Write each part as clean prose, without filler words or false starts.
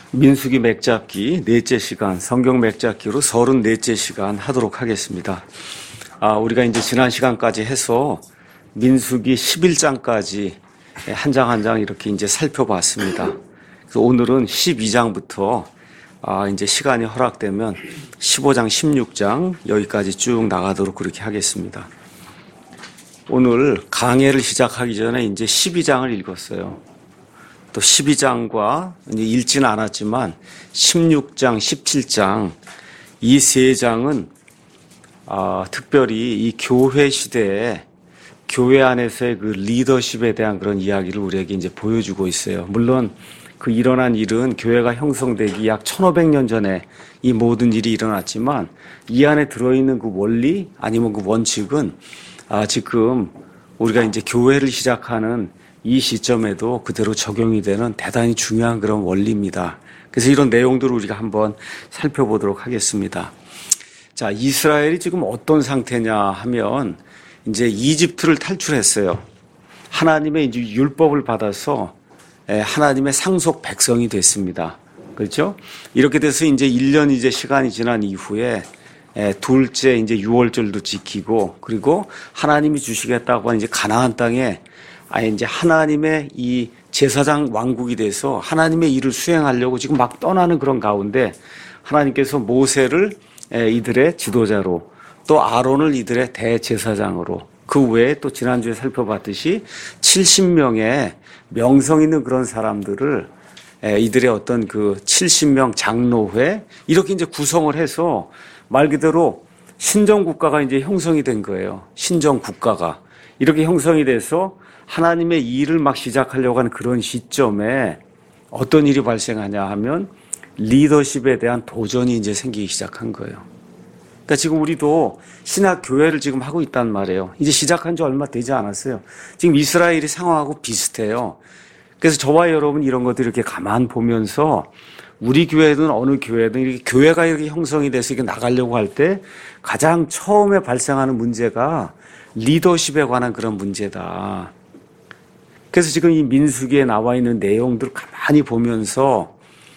민수기 맥잡기 넷째 시간, 성경 맥잡기로 34째 시간 하도록 하겠습니다. 우리가 이제 지난 시간까지 해서 민수기 11장까지 한 장 한 장 이렇게 이제 살펴봤습니다. 그래서 오늘은 12장부터 이제 시간이 허락되면 15장, 16장 여기까지 쭉 나가도록 그렇게 하겠습니다. 오늘 강해를 시작하기 전에 이제 12장을 읽었어요. 또 12장과 이제 읽지는 않았지만 16장, 17장 이 세 장은 특별히 이 교회 시대에 교회 안에서의 그 리더십에 대한 그런 이야기를 우리에게 이제 보여주고 있어요. 물론 그 일어난 일은 교회가 형성되기 약 1500년 전에 이 모든 일이 일어났지만 이 안에 들어있는 그 원리 아니면 그 원칙은 지금 우리가 이제 교회를 시작하는 이 시점에도 그대로 적용이 되는 대단히 중요한 그런 원리입니다. 그래서 이런 내용들을 우리가 한번 살펴보도록 하겠습니다. 자, 이스라엘이 지금 어떤 상태냐 하면 이제 이집트를 탈출했어요. 하나님의 이제 율법을 받아서 하나님의 상속 백성이 됐습니다. 그렇죠? 이렇게 돼서 이제 1년 이제 시간이 지난 이후에 둘째 이제 유월절도 지키고 그리고 하나님이 주시겠다고 하는 이제 가나안 땅에 이제 하나님의 이 제사장 왕국이 돼서 하나님의 일을 수행하려고 지금 막 떠나는 그런 가운데 하나님께서 모세를 이들의 지도자로 또 아론을 이들의 대제사장으로 그 외에 또 지난주에 살펴봤듯이 70명의 명성 있는 그런 사람들을 이들의 어떤 그 70명 장로회 이렇게 이제 구성을 해서 말 그대로 신정국가가 이제 형성이 된 거예요. 신정국가가. 이렇게 형성이 돼서 하나님의 일을 막 시작하려고 하는 그런 시점에 어떤 일이 발생하냐 하면 리더십에 대한 도전이 이제 생기기 시작한 거예요. 그러니까 지금 우리도 신학 교회를 지금 하고 있단 말이에요. 이제 시작한 지 얼마 되지 않았어요. 지금 이스라엘이 상황하고 비슷해요. 그래서 저와 여러분 이런 것들 이렇게 가만 보면서 우리 교회든 어느 교회든 이렇게 교회가 이렇게 형성이 돼서 이렇게 나가려고 할 때 가장 처음에 발생하는 문제가 리더십에 관한 그런 문제다. 그래서 지금 이 민수기에 나와 있는 내용들을 가만히 보면서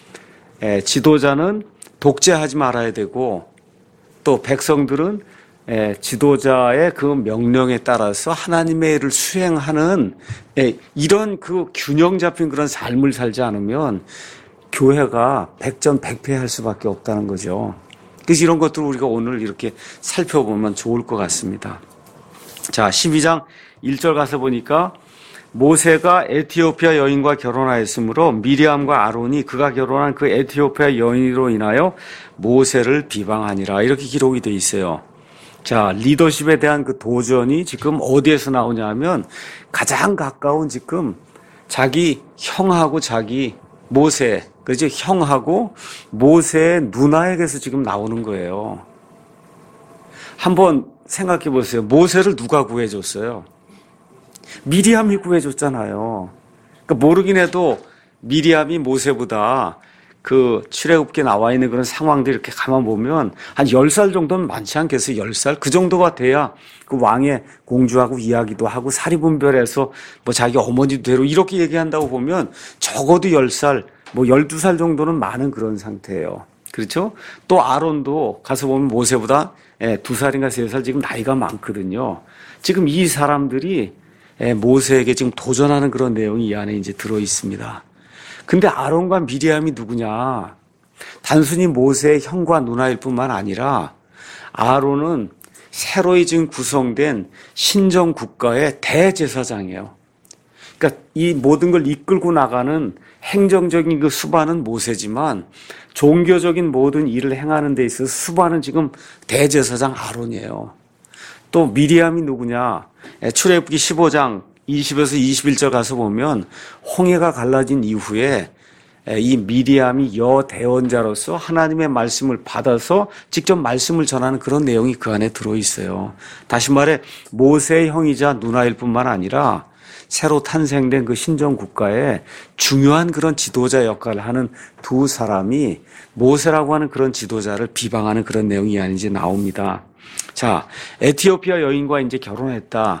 지도자는 독재하지 말아야 되고 또 백성들은 지도자의 그 명령에 따라서 하나님의 일을 수행하는 이런 그 균형 잡힌 그런 삶을 살지 않으면 교회가 백전백패할 수밖에 없다는 거죠. 그래서 이런 것들을 우리가 오늘 이렇게 살펴보면 좋을 것 같습니다. 자, 12장 1절 가서 보니까 모세가 에티오피아 여인과 결혼하였으므로 미리암과 아론이 그가 결혼한 그 에티오피아 여인으로 인하여 모세를 비방하니라. 이렇게 기록이 되어 있어요. 자, 리더십에 대한 그 도전이 지금 어디에서 나오냐 하면 가장 가까운 지금 자기 형하고 자기 모세, 그죠? 형하고 모세의 누나에게서 지금 나오는 거예요. 한번 생각해 보세요. 모세를 누가 구해줬어요? 미리암이 구해줬잖아요. 그러니까 모르긴 해도 미리암이 모세보다 그 출애굽기에 나와 있는 그런 상황들 이렇게 가만 보면 한 10살 정도는 많지 않겠어요? 10살? 그 정도가 돼야 그 왕의 공주하고 이야기도 하고 사리분별해서 뭐 자기 어머니도 되고 이렇게 얘기한다고 보면 적어도 10살, 뭐 12살 정도는 많은 그런 상태예요. 그렇죠? 또 아론도 가서 보면 모세보다 2살인가 3살 지금 나이가 많거든요. 지금 이 사람들이 모세에게 지금 도전하는 그런 내용이 이 안에 이제 들어 있습니다. 근데 아론과 미리암이 누구냐? 단순히 모세의 형과 누나일 뿐만 아니라 아론은 새로이 지금 구성된 신정 국가의 대제사장이에요. 그러니까 이 모든 걸 이끌고 나가는 행정적인 그 수반은 모세지만 종교적인 모든 일을 행하는 데 있어서 수반은 지금 대제사장 아론이에요. 또 미리암이 누구냐? 출애굽기 15장 20에서 21절 가서 보면 홍해가 갈라진 이후에 이 미리암이 여대언자로서 하나님의 말씀을 받아서 직접 말씀을 전하는 그런 내용이 그 안에 들어있어요. 다시 말해 모세의 형이자 누나일 뿐만 아니라 새로 탄생된 그 신정국가에 중요한 그런 지도자 역할을 하는 두 사람이 모세라고 하는 그런 지도자를 비방하는 그런 내용이 아닌지 나옵니다. 자, 에티오피아 여인과 이제 결혼했다.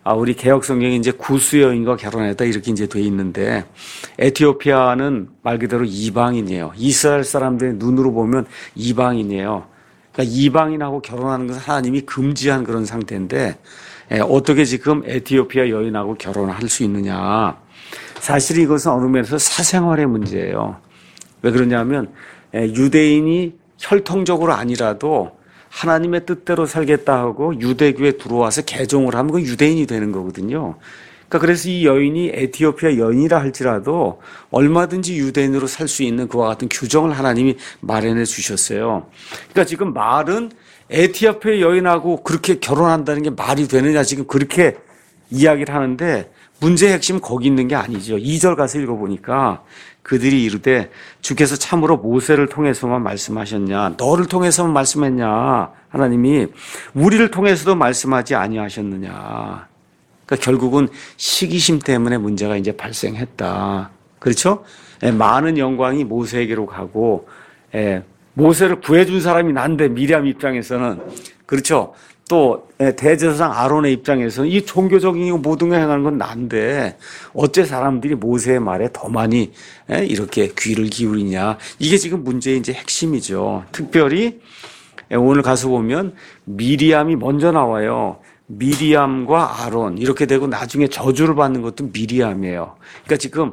우리 개혁 성경에 이제 구스 여인과 결혼했다 이렇게 이제 돼 있는데 에티오피아는 말 그대로 이방인이에요. 이스라엘 사람들의 눈으로 보면 이방인이에요. 그러니까 이방인하고 결혼하는 것은 하나님이 금지한 그런 상태인데 어떻게 지금 에티오피아 여인하고 결혼할 수 있느냐. 사실 이것은 어느 면에서 사생활의 문제예요. 왜 그러냐면 유대인이 혈통적으로 아니라도 하나님의 뜻대로 살겠다 하고 유대교에 들어와서 개종을 하면 그 유대인이 되는 거거든요. 그러니까 그래서 이 여인이 에티오피아 여인이라 할지라도 얼마든지 유대인으로 살 수 있는 그와 같은 규정을 하나님이 마련해 주셨어요. 그러니까 지금 말은 에티오피아 여인하고 그렇게 결혼한다는 게 말이 되느냐 지금 그렇게 이야기를 하는데 문제의 핵심은 거기 있는 게 아니죠. 2절 가서 읽어보니까 그들이 이르되 주께서 참으로 모세를 통해서만 말씀하셨냐 너를 통해서만 말씀했냐 하나님이 우리를 통해서도 말씀하지 아니하셨느냐. 그러니까 결국은 시기심 때문에 문제가 이제 발생했다. 그렇죠? 많은 영광이 모세에게로 가고 모세를 구해준 사람이 난데 미리암 입장에서는 그렇죠. 또 대제사장 아론의 입장에서는 이 종교적인 모든 걸 행하는 건 난데 어째 사람들이 모세의 말에 더 많이 이렇게 귀를 기울이냐. 이게 지금 문제의 이제 핵심이죠. 특별히 오늘 가서 보면 미리암이 먼저 나와요. 미리암과 아론 이렇게 되고 나중에 저주를 받는 것도 미리암이에요. 그러니까 지금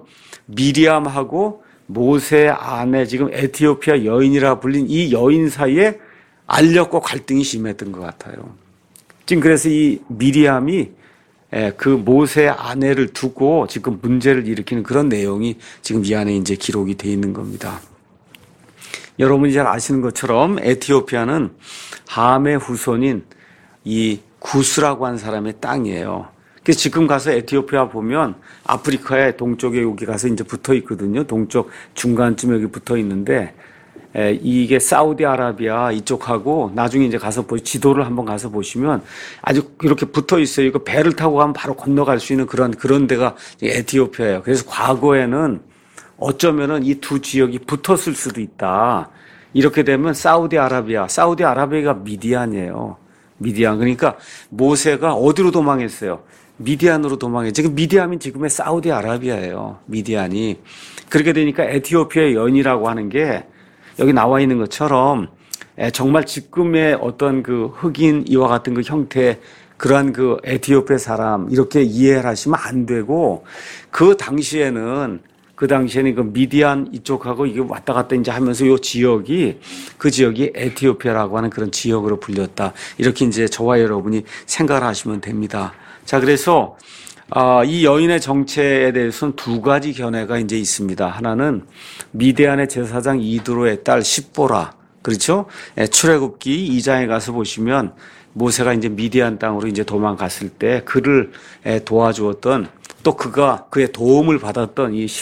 미리암하고 모세 아내 지금 에티오피아 여인이라 불린 이 여인 사이에 알력과 갈등이 심했던 것 같아요. 지금 그래서 이 미리암이 그 모세 아내를 두고 지금 문제를 일으키는 그런 내용이 지금 이 안에 이제 기록이 되어 있는 겁니다. 여러분이 잘 아시는 것처럼 에티오피아는 함의 후손인 이 구스라고 한 사람의 땅이에요. 그래서 지금 가서 에티오피아 보면 아프리카의 동쪽에 여기 가서 이제 붙어 있거든요. 동쪽 중간쯤에 여기 붙어 있는데 이게 사우디아라비아 이쪽하고 나중에 이제 가서 지도를 한번 가서 보시면 아주 이렇게 붙어 있어요. 이거 배를 타고 가면 바로 건너갈 수 있는 그런 데가 에티오피아예요. 그래서 과거에는 어쩌면은 이 두 지역이 붙었을 수도 있다. 이렇게 되면 사우디아라비아가 미디안이에요. 미디안. 그러니까 모세가 어디로 도망했어요? 미디안으로 도망했죠. 지금 미디안이 지금의 사우디아라비아예요. 미디안이. 그렇게 되니까 에티오피아의 여인이라고 하는 게 여기 나와 있는 것처럼 정말 지금의 어떤 그 흑인 이와 같은 그 형태 그러한 그 에티오피아 사람 이렇게 이해를 하시면 안 되고 그 당시에는 그 미디안 이쪽하고 이게 왔다 갔다 이제 하면서 그 지역이 에티오피아라고 하는 그런 지역으로 불렸다. 이렇게 이제 저와 여러분이 생각을 하시면 됩니다. 자, 그래서 이 여인의 정체에 대해서는 두 가지 견해가 이제 있습니다. 하나는 미디안의 제사장 이드로의 딸 십보라. 그렇죠? 출애굽기 2장에 가서 보시면 모세가 이제 미디안 땅으로 이제 도망갔을 때 그를 도와주었던 또 그의 도움을 받았던 이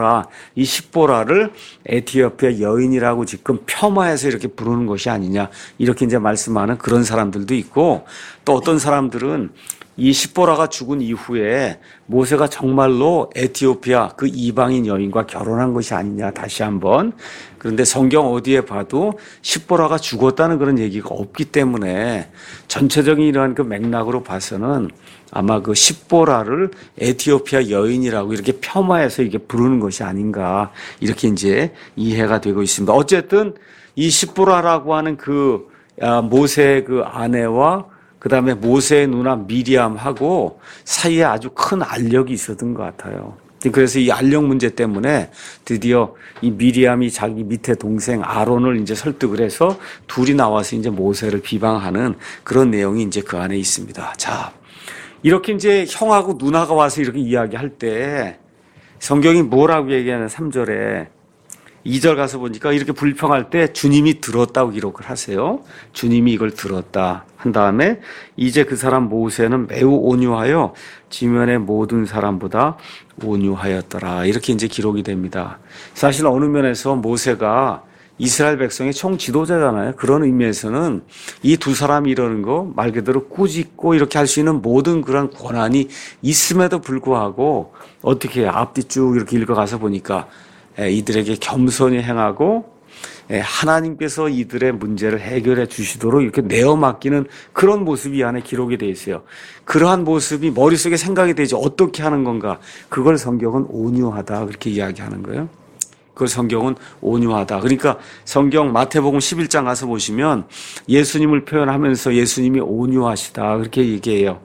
십보라를 에티오피아 여인이라고 지금 폄하해서 이렇게 부르는 것이 아니냐. 이렇게 이제 말씀하는 그런 사람들도 있고 또 어떤 사람들은 이 십보라가 죽은 이후에 모세가 정말로 에티오피아 그 이방인 여인과 결혼한 것이 아니냐 다시 한번. 그런데 성경 어디에 봐도 십보라가 죽었다는 그런 얘기가 없기 때문에 전체적인 이러한 그 맥락으로 봐서는 아마 그 십보라를 에티오피아 여인이라고 이렇게 폄하해서 이게 부르는 것이 아닌가 이렇게 이제 이해가 되고 있습니다. 어쨌든 이 십보라라고 하는 그 모세의 그 아내와 그 다음에 모세의 누나 미리암하고 사이에 아주 큰 알력이 있었던 것 같아요. 그래서 이 알력 문제 때문에 드디어 이 미리암이 자기 밑에 동생 아론을 이제 설득을 해서 둘이 나와서 이제 모세를 비방하는 그런 내용이 이제 그 안에 있습니다. 자, 이렇게 이제 형하고 누나가 와서 이렇게 이야기할 때 성경이 뭐라고 얘기하는 3절에 2절 가서 보니까 이렇게 불평할 때 주님이 들었다고 기록을 하세요. 주님이 이걸 들었다 한 다음에 이제 그 사람 모세는 매우 온유하여 지면의 모든 사람보다 온유하였더라. 이렇게 이제 기록이 됩니다. 사실 어느 면에서 모세가 이스라엘 백성의 총 지도자잖아요. 그런 의미에서는 이 두 사람이 이러는 거 말 그대로 꾸짖고 이렇게 할 수 있는 모든 그런 권한이 있음에도 불구하고 어떻게 앞뒤 쭉 이렇게 읽어가서 보니까 이들에게 겸손히 행하고 하나님께서 이들의 문제를 해결해 주시도록 이렇게 내어 맡기는 그런 모습이 이 안에 기록이 되어 있어요. 그러한 모습이 머릿속에 생각이 되지 어떻게 하는 건가. 그걸 성경은 온유하다 그렇게 이야기하는 거예요. 그걸 성경은 온유하다. 그러니까 성경 마태복음 11장 가서 보시면 예수님을 표현하면서 예수님이 온유하시다 그렇게 얘기해요.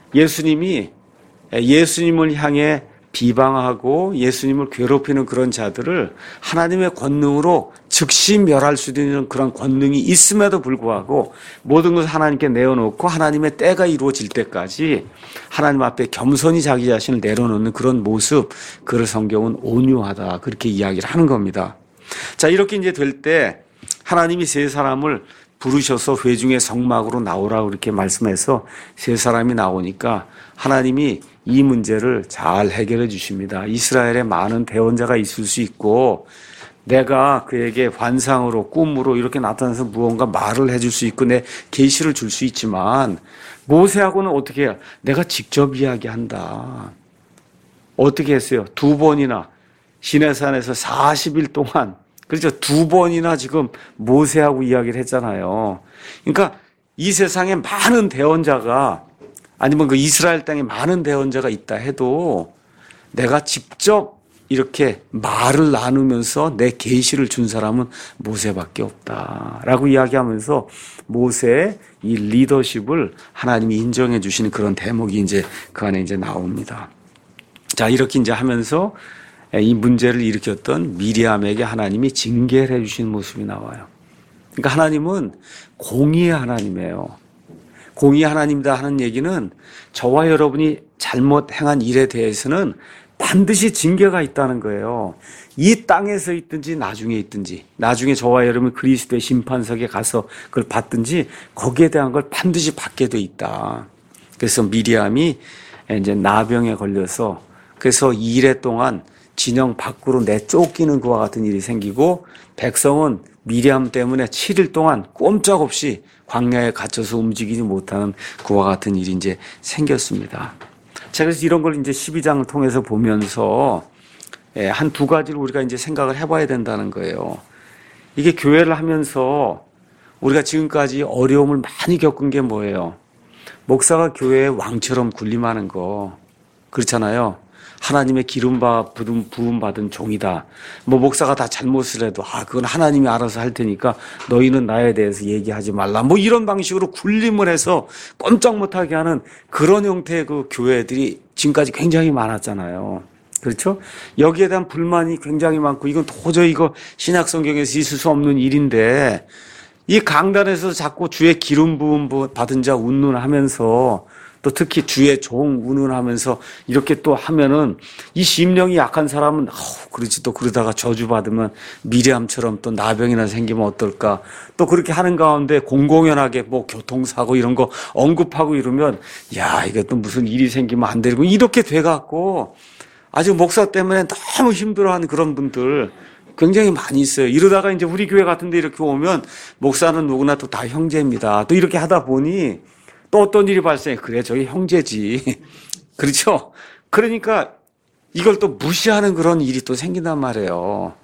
예수님을 향해 비방하고 예수님을 괴롭히는 그런 자들을 하나님의 권능으로 즉시 멸할 수 있는 그런 권능이 있음에도 불구하고 모든 것을 하나님께 내어놓고 하나님의 때가 이루어질 때까지 하나님 앞에 겸손히 자기 자신을 내려놓는 그런 모습, 그를 성경은 온유하다 그렇게 이야기를 하는 겁니다. 자, 이렇게 이제 될 때 하나님이 세 사람을 부르셔서 회중의 성막으로 나오라고 이렇게 말씀해서 세 사람이 나오니까 하나님이 이 문제를 잘 해결해 주십니다. 이스라엘에 많은 대언자가 있을 수 있고 내가 그에게 환상으로 꿈으로 이렇게 나타나서 무언가 말을 해줄 수 있고 내 계시를 줄 수 있지만 모세하고는 어떻게 해요? 내가 직접 이야기한다. 어떻게 했어요? 2번이나 시내산에서 40일 동안 그렇죠. 2번이나 지금 모세하고 이야기를 했잖아요. 그러니까 이 세상에 많은 대언자가 아니면 그 이스라엘 땅에 많은 대언자가 있다 해도 내가 직접 이렇게 말을 나누면서 내 계시를 준 사람은 모세밖에 없다라고 이야기하면서 모세의 이 리더십을 하나님이 인정해 주시는 그런 대목이 이제 그 안에 이제 나옵니다. 자, 이렇게 이제 하면서 이 문제를 일으켰던 미리암에게 하나님이 징계를 해 주시는 모습이 나와요. 그러니까 하나님은 공의의 하나님이에요. 공의의 하나님이다 하는 얘기는 저와 여러분이 잘못 행한 일에 대해서는 반드시 징계가 있다는 거예요. 이 땅에서 있든지 나중에 저와 여러분이 그리스도의 심판석에 가서 그걸 받든지 거기에 대한 걸 반드시 받게 돼 있다. 그래서 미리암이 이제 나병에 걸려서 그래서 2일 동안 진영 밖으로 내쫓기는 그와 같은 일이 생기고 백성은 미리암 때문에 7일 동안 꼼짝없이 광야에 갇혀서 움직이지 못하는 그와 같은 일이 이제 생겼습니다. 자, 그래서 이런 걸 이제 12장을 통해서 보면서 한 두 가지를 우리가 이제 생각을 해봐야 된다는 거예요. 이게 교회를 하면서 우리가 지금까지 어려움을 많이 겪은 게 뭐예요? 목사가 교회의 왕처럼 군림하는 거 그렇잖아요. 하나님의 부음 받은 종이다. 뭐 목사가 다 잘못을 해도 그건 하나님이 알아서 할 테니까 너희는 나에 대해서 얘기하지 말라. 뭐 이런 방식으로 군림을 해서 꼼짝 못하게 하는 그런 형태의 그 교회들이 지금까지 굉장히 많았잖아요. 그렇죠? 여기에 대한 불만이 굉장히 많고 이건 도저히 이거 신약 성경에서 있을 수 없는 일인데 이 강단에서 자꾸 주의 기름 부음 받은 자 운운하면서 또 특히 주의 종 운운하면서 이렇게 또 하면은 이 심령이 약한 사람은 그렇지 또 그러다가 저주받으면 미리암처럼 또 나병이나 생기면 어떨까 또 그렇게 하는 가운데 공공연하게 뭐 교통사고 이런 거 언급하고 이러면 이게 또 무슨 일이 생기면 안 되고 이렇게 돼갖고 아주 목사 때문에 너무 힘들어하는 그런 분들 굉장히 많이 있어요. 이러다가 이제 우리 교회 같은 데 이렇게 오면 목사는 누구나 또 다 형제입니다. 또 이렇게 하다 보니 또 어떤 일이 발생해. 그래, 저기 형제지. 그렇죠? 그러니까 이걸 또 무시하는 그런 일이 또 생긴단 말이에요.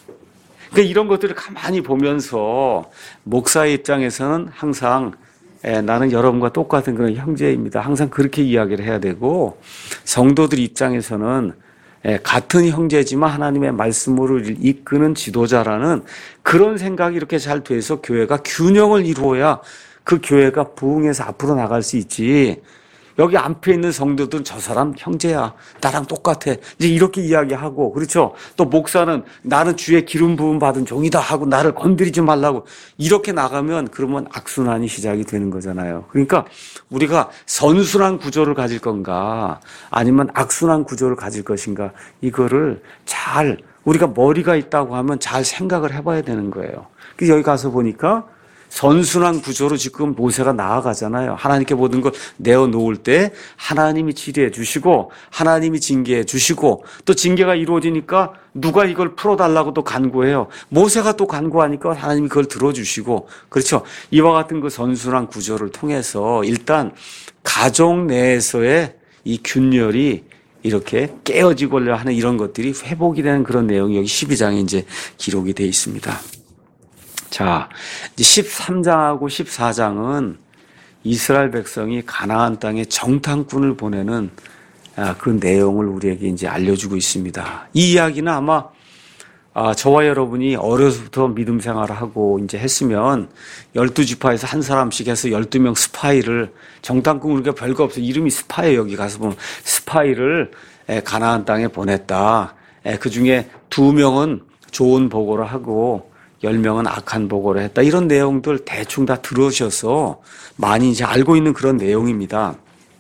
그러니까 이런 것들을 가만히 보면서 목사의 입장에서는 항상 나는 여러분과 똑같은 그런 형제입니다. 항상 그렇게 이야기를 해야 되고 성도들 입장에서는 같은 형제지만 하나님의 말씀으로 이끄는 지도자라는 그런 생각이 이렇게 잘 돼서 교회가 균형을 이루어야 그 교회가 부흥해서 앞으로 나갈 수 있지. 여기 앞에 있는 성도들은 저 사람 형제야. 나랑 똑같아. 이제 이렇게 이야기하고, 그렇죠? 또 목사는 나는 주의 기름 부음 받은 종이다 하고 나를 건드리지 말라고. 이렇게 나가면 그러면 악순환이 시작이 되는 거잖아요. 그러니까 우리가 선순환 구조를 가질 건가 아니면 악순환 구조를 가질 것인가 이거를 잘 우리가 머리가 있다고 하면 잘 생각을 해봐야 되는 거예요. 그래서 여기 가서 보니까 선순환 구조로 지금 모세가 나아가잖아요. 하나님께 모든 걸 내어놓을 때 하나님이 치료해 주시고 하나님이 징계해 주시고 또 징계가 이루어지니까 누가 이걸 풀어달라고 또 간구해요. 모세가 또 간구하니까 하나님이 그걸 들어주시고 그렇죠. 이와 같은 그 선순환 구조를 통해서 일단 가족 내에서의 이 균열이 이렇게 깨어지고자 하는 이런 것들이 회복이 되는 그런 내용이 여기 12장에 이제 기록이 되어 있습니다. 자, 이제 13장하고 14장은 이스라엘 백성이 가나안 땅에 정탐꾼을 보내는 그 내용을 우리에게 이제 알려주고 있습니다. 이 이야기는 아마 저와 여러분이 어려서부터 믿음 생활을 하고 이제 했으면 12지파에서 한 사람씩 해서 12명 스파이를 정탐꾼 우리가 별거 없어요. 이름이 스파이예요. 여기 가서 보면 스파이를 가나안 땅에 보냈다. 그 중에 2명은 좋은 보고를 하고 10명은 악한 보고를 했다. 이런 내용들 대충 다 들으셔서 많이 이제 알고 있는 그런 내용입니다.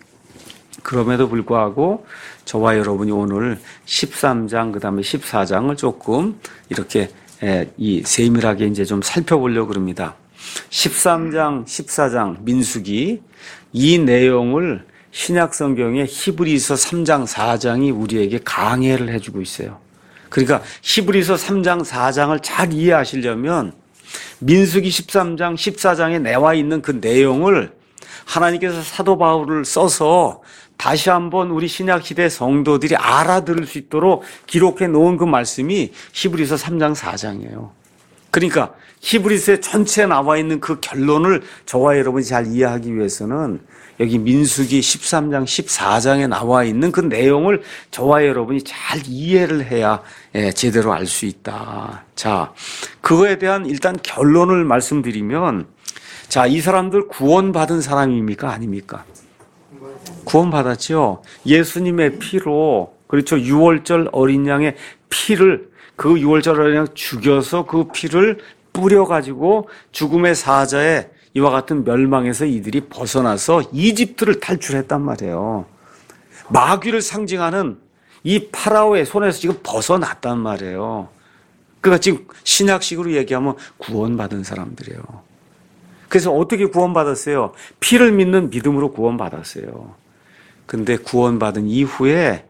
그럼에도 불구하고 저와 여러분이 오늘 13장 그다음에 14장을 조금 이렇게 이 세밀하게 이제 좀 살펴보려고 그럽니다. 13장, 14장 민수기 이 내용을 신약 성경의 히브리서 3장, 4장이 우리에게 강해를 해주고 있어요. 그러니까 히브리서 3장, 4장을 잘 이해하시려면 민수기 13장, 14장에 나와 있는 그 내용을 하나님께서 사도 바울을 써서 다시 한번 우리 신약 시대 성도들이 알아들을 수 있도록 기록해 놓은 그 말씀이 히브리서 3장, 4장이에요. 그러니까 히브리서에 전체에 나와 있는 그 결론을 저와 여러분이 잘 이해하기 위해서는 여기 민수기 13장, 14장에 나와 있는 그 내용을 저와 여러분이 잘 이해를 해야 제대로 알 수 있다. 자, 그거에 대한 일단 결론을 말씀드리면, 자, 이 사람들 구원받은 사람입니까? 아닙니까? 구원받았죠. 예수님의 피로, 그렇죠. 6월절 어린 양의 피를, 그 6월절 어린 양 죽여서 그 피를 뿌려가지고 죽음의 사자에 이와 같은 멸망에서 이들이 벗어나서 이집트를 탈출했단 말이에요. 마귀를 상징하는 이 파라오의 손에서 지금 벗어났단 말이에요. 그러니까 지금 신약식으로 얘기하면 구원받은 사람들이에요. 그래서 어떻게 구원받았어요? 피를 믿는 믿음으로 구원받았어요. 근데 구원받은 이후에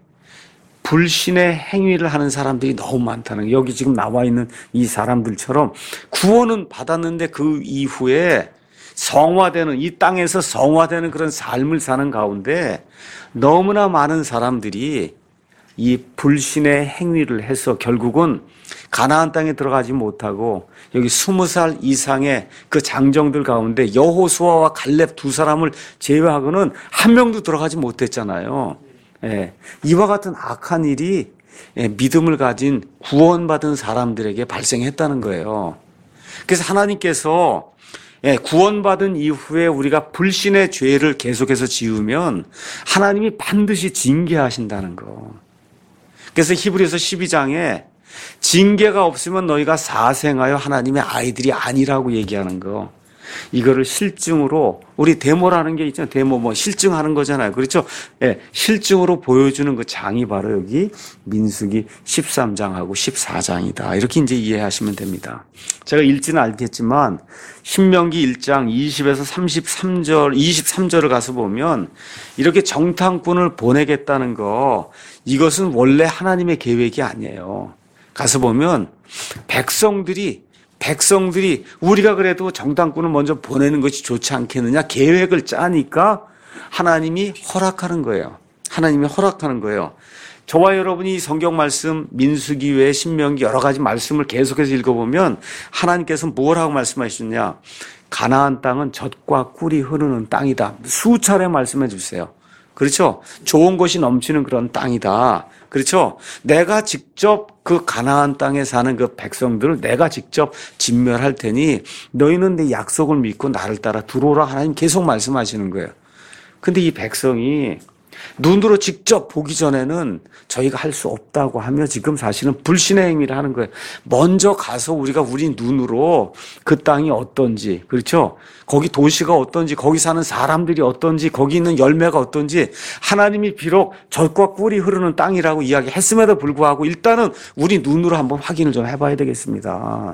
불신의 행위를 하는 사람들이 너무 많다는 거예요. 여기 지금 나와 있는 이 사람들처럼 구원은 받았는데 그 이후에 성화되는, 이 땅에서 성화되는 그런 삶을 사는 가운데 너무나 많은 사람들이 이 불신의 행위를 해서 결국은 가나안 땅에 들어가지 못하고 여기 20살 이상의 그 장정들 가운데 여호수아와 갈렙 두 사람을 제외하고는 한 명도 들어가지 못했잖아요. 이와 같은 악한 일이 믿음을 가진 구원받은 사람들에게 발생했다는 거예요. 그래서 하나님께서 구원받은 이후에 우리가 불신의 죄를 계속해서 지으면 하나님이 반드시 징계하신다는 거. 그래서 히브리서 12장에 징계가 없으면 너희가 사생하여 하나님의 아이들이 아니라고 얘기하는 거. 이거를 실증으로, 우리 데모라는 게 있잖아요. 데모 실증하는 거잖아요. 그렇죠? 실증으로 보여주는 그 장이 바로 여기 민수기 13장하고 14장이다. 이렇게 이제 이해하시면 됩니다. 제가 읽지는 않겠지만 신명기 1장 20에서 23절을 가서 보면 이렇게 정탐꾼을 보내겠다는 거, 이것은 원래 하나님의 계획이 아니에요. 가서 보면 백성들이 우리가 그래도 정탐꾼을 먼저 보내는 것이 좋지 않겠느냐 계획을 짜니까 하나님이 허락하는 거예요. 하나님이 허락하는 거예요. 저와 여러분이 성경 말씀 민수기 외에 신명기 여러 가지 말씀을 계속해서 읽어보면 하나님께서 뭐라고 말씀하시느냐, 가나안 땅은 젖과 꿀이 흐르는 땅이다. 수차례 말씀해 주세요. 그렇죠? 좋은 것이 넘치는 그런 땅이다. 그렇죠? 내가 직접 그 가나안 땅에 사는 그 백성들을 내가 직접 진멸할 테니 너희는 내 약속을 믿고 나를 따라 들어오라. 하나님 계속 말씀하시는 거예요. 근데 이 백성이 눈으로 직접 보기 전에는 저희가 할 수 없다고 하며 지금 사실은 불신의 행위를 하는 거예요. 먼저 가서 우리가 우리 눈으로 그 땅이 어떤지, 그렇죠? 거기 도시가 어떤지, 거기 사는 사람들이 어떤지, 거기 있는 열매가 어떤지, 하나님이 비록 젖과 꿀이 흐르는 땅이라고 이야기했음에도 불구하고 일단은 우리 눈으로 한번 확인을 좀 해봐야 되겠습니다.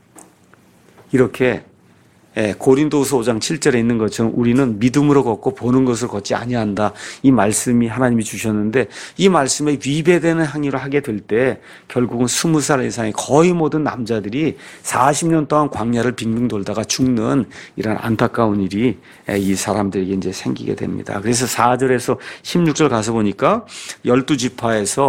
이렇게 고린도후서 5장 7절에 있는 것처럼 우리는 믿음으로 걷고 보는 것을 걷지 아니한다. 이 말씀이 하나님이 주셨는데 이 말씀에 위배되는 행위를 하게 될 때 결국은 20살 이상의 거의 모든 남자들이 40년 동안 광야를 빙빙 돌다가 죽는 이런 안타까운 일이 이 사람들에게 이제 생기게 됩니다. 그래서 4절에서 16절 가서 보니까 12지파에서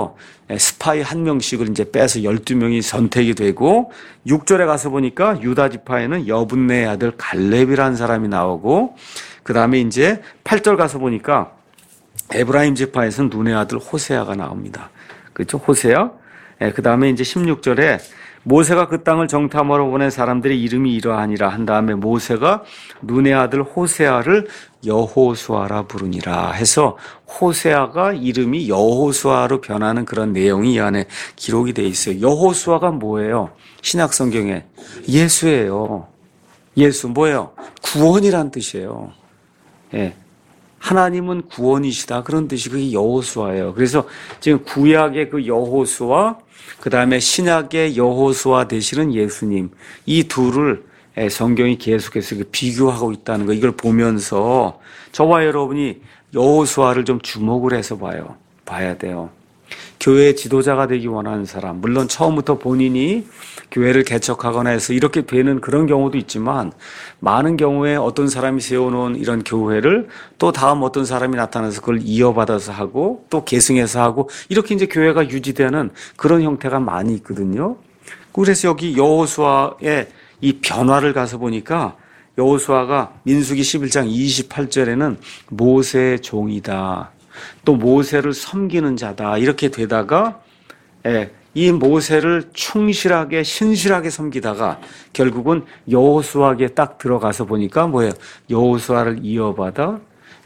스파이 한 명씩을 이제 빼서 12명이 선택이 되고 6절에 가서 보니까 유다 지파에는 여분네의 아들 갈렙이라는 사람이 나오고 그 다음에 이제 8절 가서 보니까 에브라임 지파에서는 눈의 아들 호세아가 나옵니다. 그렇죠? 호세아. 그 다음에 이제 16절에 모세가 그 땅을 정탐하러 보낸 사람들의 이름이 이러하니라 한 다음에 모세가 눈의 아들 호세아를 여호수아라 부르니라 해서 호세아가 이름이 여호수아로 변하는 그런 내용이 이 안에 기록이 되어 있어요. 여호수아가 뭐예요? 신약 성경에 예수예요. 예수 뭐예요? 구원이란 뜻이에요. 예. 하나님은 구원이시다 그런 뜻이 그게 여호수아예요. 그래서 지금 구약의 그 여호수아 그 다음에 신약의 여호수아 되시는 예수님 이 둘을 성경이 계속해서 비교하고 있다는 거 이걸 보면서 저와 여러분이 여호수아를 좀 주목을 해서 봐야 돼요. 교회의 지도자가 되기 원하는 사람 물론 처음부터 본인이 교회를 개척하거나 해서 이렇게 되는 그런 경우도 있지만 많은 경우에 어떤 사람이 세워놓은 이런 교회를 또 다음 어떤 사람이 나타나서 그걸 이어받아서 하고 또 계승해서 하고 이렇게 이제 교회가 유지되는 그런 형태가 많이 있거든요. 그래서 여기 여호수아의 이 변화를 가서 보니까 여호수아가 민수기 11장 28절에는 모세의 종이다. 또 모세를 섬기는 자다. 이렇게 되다가 이 모세를 충실하게 신실하게 섬기다가 결국은 여호수아에게 딱 들어가서 보니까 뭐예요? 여호수아를 이어받아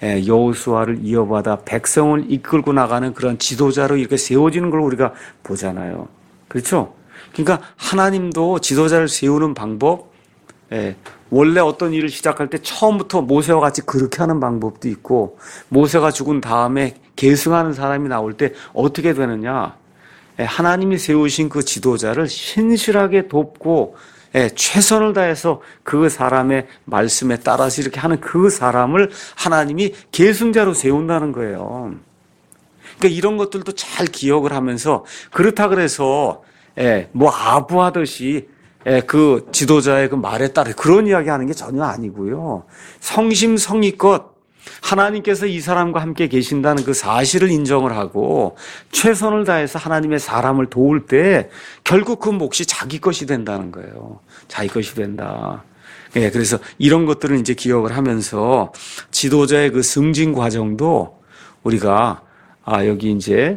백성을 이끌고 나가는 그런 지도자로 이렇게 세워지는 걸 우리가 보잖아요. 그렇죠? 그러니까 하나님도 지도자를 세우는 방법 원래 어떤 일을 시작할 때 처음부터 모세와 같이 그렇게 하는 방법도 있고 모세가 죽은 다음에 계승하는 사람이 나올 때 어떻게 되느냐 하나님이 세우신 그 지도자를 신실하게 돕고 최선을 다해서 그 사람의 말씀에 따라서 이렇게 하는 그 사람을 하나님이 계승자로 세운다는 거예요. 그러니까 이런 것들도 잘 기억을 하면서 그렇다 그래서 뭐 아부하듯이 그 지도자의 그 말에 따라 그런 이야기 하는 게 전혀 아니고요. 성심성의껏 하나님께서 이 사람과 함께 계신다는 그 사실을 인정을 하고 최선을 다해서 하나님의 사람을 도울 때 결국 그 몫이 자기 것이 된다는 거예요. 자기 것이 된다. 그래서 이런 것들을 이제 기억을 하면서 지도자의 그 승진 과정도 우리가 여기 이제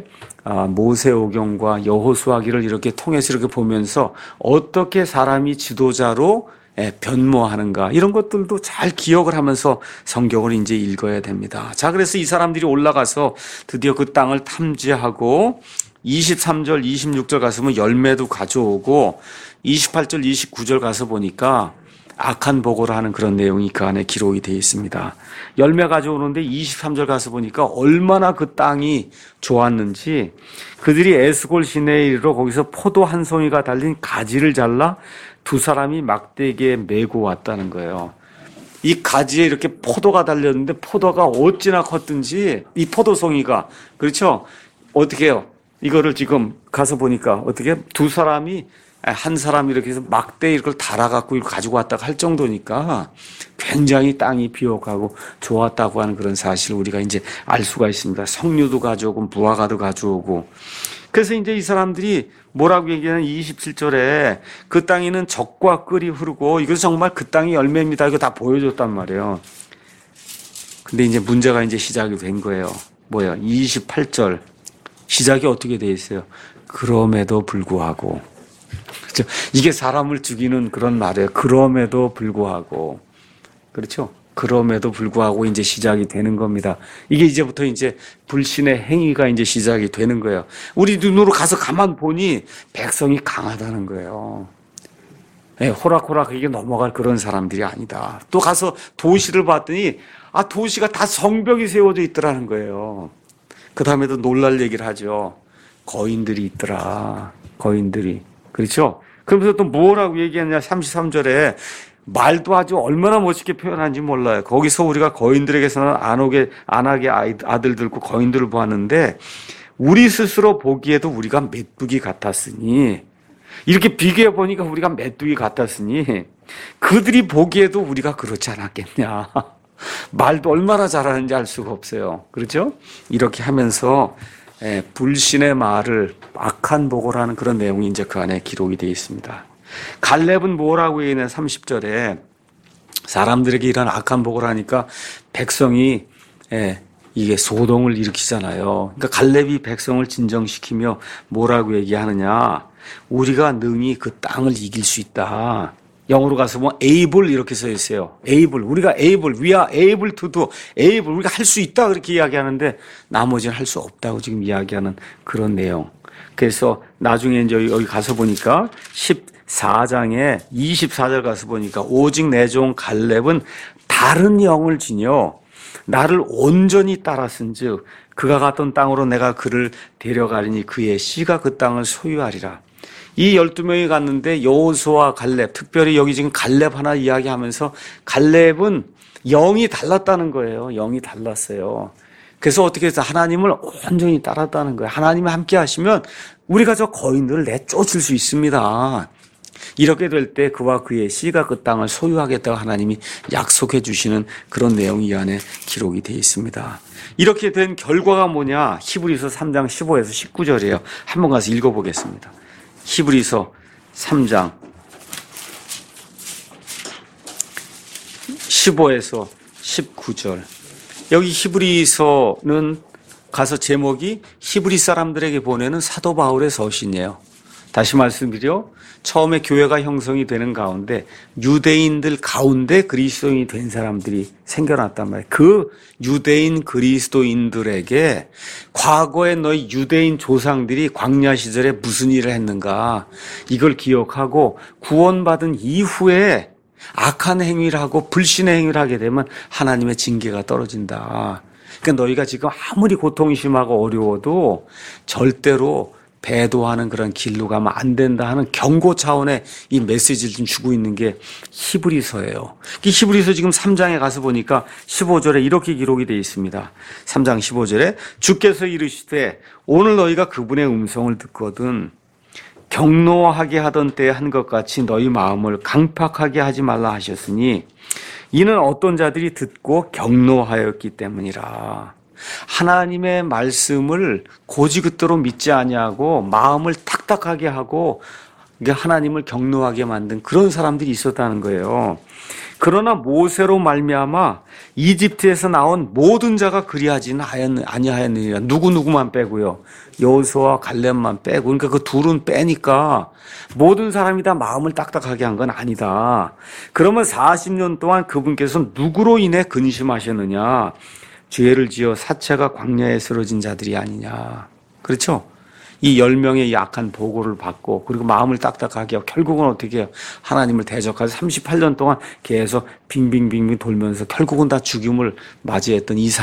모세오경과 여호수아기를 이렇게 통해서 이렇게 보면서 어떻게 사람이 지도자로 변모하는가 이런 것들도 잘 기억을 하면서 성경을 이제 읽어야 됩니다. 자, 그래서 이 사람들이 올라가서 드디어 그 땅을 탐지하고 23절, 26절 가서 보면 열매도 가져오고 28절, 29절 가서 보니까 악한 보고를 하는 그런 내용이 그 안에 기록이 되어 있습니다. 열매 가져오는데 23절 가서 보니까 얼마나 그 땅이 좋았는지 그들이 에스골 시내에 이르러 거기서 포도 한 송이가 달린 가지를 잘라 두 사람이 막대기에 메고 왔다는 거예요. 이 가지에 이렇게 포도가 달렸는데 포도가 어찌나 컸든지 이 포도송이가 그렇죠? 어떻게 해요? 이거를 지금 가서 보니까 어떻게 두 사람이 한 사람이 이렇게 해서 막대 이걸 달아갖고 가지고 왔다가 할 정도니까 굉장히 땅이 비옥하고 좋았다고 하는 그런 사실을 우리가 이제 알 수가 있습니다. 석류도 가져오고 무화과도 가져오고. 그래서 이제 이 사람들이 뭐라고 얘기하는 27절에 그 땅에는 젖과 꿀이 흐르고 이것은 정말 그 땅이 열매입니다. 이거 다 보여줬단 말이에요. 근데 이제 문제가 이제 시작이 된 거예요. 뭐예요? 28절. 시작이 어떻게 돼 있어요? 그럼에도 불구하고. 그렇죠? 이게 사람을 죽이는 그런 말이에요. 그럼에도 불구하고. 그렇죠? 그럼에도 불구하고 이제 시작이 되는 겁니다. 이게 이제부터 이제 불신의 행위가 이제 시작이 되는 거예요. 우리 눈으로 가서 가만 보니 백성이 강하다는 거예요. 호락호락하게 넘어갈 그런 사람들이 아니다. 또 가서 도시를 봤더니 도시가 다 성벽이 세워져 있더라는 거예요. 그 다음에도 놀랄 얘기를 하죠. 거인들이 있더라. 거인들이. 그렇죠? 그러면서 또 뭐라고 얘기했냐. 33절에 말도 아주 얼마나 멋있게 표현한지 몰라요. 거기서 우리가 거인들에게서는 안악의 아들들고 거인들을 보았는데 우리 스스로 보기에도 우리가 메뚜기 같았으니 이렇게 비교해 보니까 우리가 메뚜기 같았으니 그들이 보기에도 우리가 그렇지 않았겠냐. 말도 얼마나 잘하는지 알 수가 없어요. 그렇죠? 이렇게 하면서 불신의 말을 악한 보고를 하는 그런 내용이 이제 그 안에 기록이 되어 있습니다. 갈렙은 뭐라고 얘기하냐 30절에 사람들에게 이런 악한 보고를 하니까 백성이 이게 소동을 일으키잖아요. 그러니까 갈렙이 백성을 진정시키며 뭐라고 얘기하느냐. 우리가 능히 그 땅을 이길 수 있다. 영어로 가서 뭐 able 이렇게 써 있어요. able. 우리가 able. We are able to do. able. 우리가 할 수 있다. 그렇게 이야기하는데 나머지는 할 수 없다고 지금 이야기하는 그런 내용. 그래서 나중에 이제 여기 가서 보니까 14장에 24절 가서 보니까 오직 내 종 갈렙은 다른 영을 지녀 나를 온전히 따랐은즉 그가 갔던 땅으로 내가 그를 데려가리니 그의 씨가 그 땅을 소유하리라. 이 12명이 갔는데 여호수아와 갈렙, 특별히 여기 지금 갈렙 하나 이야기하면서 갈렙은 영이 달랐다는 거예요. 영이 달랐어요. 그래서 어떻게 해서 하나님을 온전히 따랐다는 거예요. 하나님이 함께 하시면 우리가 저 거인들을 내쫓을 수 있습니다. 이렇게 될 때 그와 그의 씨가 그 땅을 소유하겠다고 하나님이 약속해 주시는 그런 내용이 이 안에 기록이 되어 있습니다. 이렇게 된 결과가 뭐냐? 히브리서 3장 15에서 19절이에요. 한번 가서 읽어보겠습니다. 히브리서 3장 15에서 19절. 여기 히브리서는 가서 제목이 히브리 사람들에게 보내는 사도 바울의 서신이에요. 다시 말씀드려 처음에 교회가 형성이 되는 가운데 유대인들 가운데 그리스도인이 된 사람들이 생겨났단 말이에요. 그 유대인 그리스도인들에게 과거에 너희 유대인 조상들이 광야 시절에 무슨 일을 했는가 이걸 기억하고 구원받은 이후에 악한 행위를 하고 불신의 행위를 하게 되면 하나님의 징계가 떨어진다. 그러니까 너희가 지금 아무리 고통이 심하고 어려워도 절대로 배도하는 그런 길로 가면 안 된다 하는 경고 차원의 이 메시지를 좀 주고 있는 게 히브리서예요. 이 히브리서 지금 3장에 가서 보니까 15절에 이렇게 기록이 되어 있습니다. 3장 15절에 주께서 이르시되 오늘 너희가 그분의 음성을 듣거든 경노하게 하던 때에 한 것 같이 너희 마음을 강팍하게 하지 말라 하셨으니 이는 어떤 자들이 듣고 경노하였기 때문이라. 하나님의 말씀을 고지그대로 믿지 아니하고 마음을 탁탁하게 하고 하나님을 경노하게 만든 그런 사람들이 있었다는 거예요. 그러나 모세로 말미암아 이집트에서 나온 모든 자가 그리하지는 아니하였느니라. 누구만 빼고요. 여호수아와 갈렙만 빼고. 그러니까 그 둘은 빼니까 모든 사람이 다 마음을 딱딱하게 한 건 아니다. 그러면 40년 동안 그분께서 누구로 인해 근심하셨느냐? 죄를 지어 사체가 광야에 쓰러진 자들이 아니냐. 그렇죠? 이 10명의 약한 보고를 받고 그리고 마음을 딱딱하게 하고 결국은 어떻게 해요? 하나님을 대적해서 38년 동안 계속 빙빙빙빙 돌면서 결국은 다 죽임을 맞이했던 이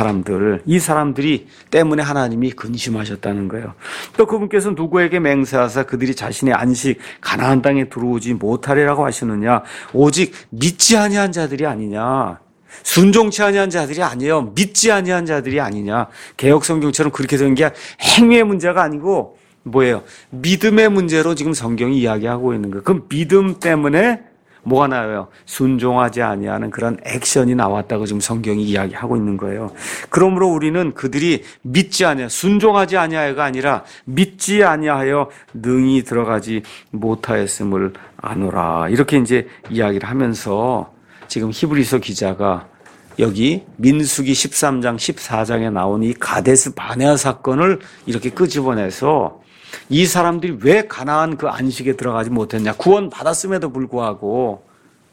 사람들이 때문에 하나님이 근심하셨다는 거예요. 또 그분께서 누구에게 맹세하사 그들이 자신의 안식 가나안 땅에 들어오지 못하리라고 하시느냐? 오직 믿지 아니한 자들이 아니냐? 순종치 아니한 자들이 아니에요. 믿지 아니한 자들이 아니냐. 개혁성경처럼 그렇게 된 게 행위의 문제가 아니고 뭐예요? 믿음의 문제로 지금 성경이 이야기하고 있는 거예요. 그럼 믿음 때문에 뭐가 나와요? 순종하지 아니하는 그런 액션이 나왔다고 지금 성경이 이야기하고 있는 거예요. 그러므로 우리는 그들이 믿지 아니하, 순종하지 아니하여가 아니라 믿지 아니하여 능히 들어가지 못하였음을 아노라. 이렇게 이제 이야기를 하면서 지금 히브리서 기자가 여기 민수기 13장, 14장에 나온 이 가데스 바네아 사건을 이렇게 끄집어내서 이 사람들이 왜 가나안 그 안식에 들어가지 못했냐. 구원 받았음에도 불구하고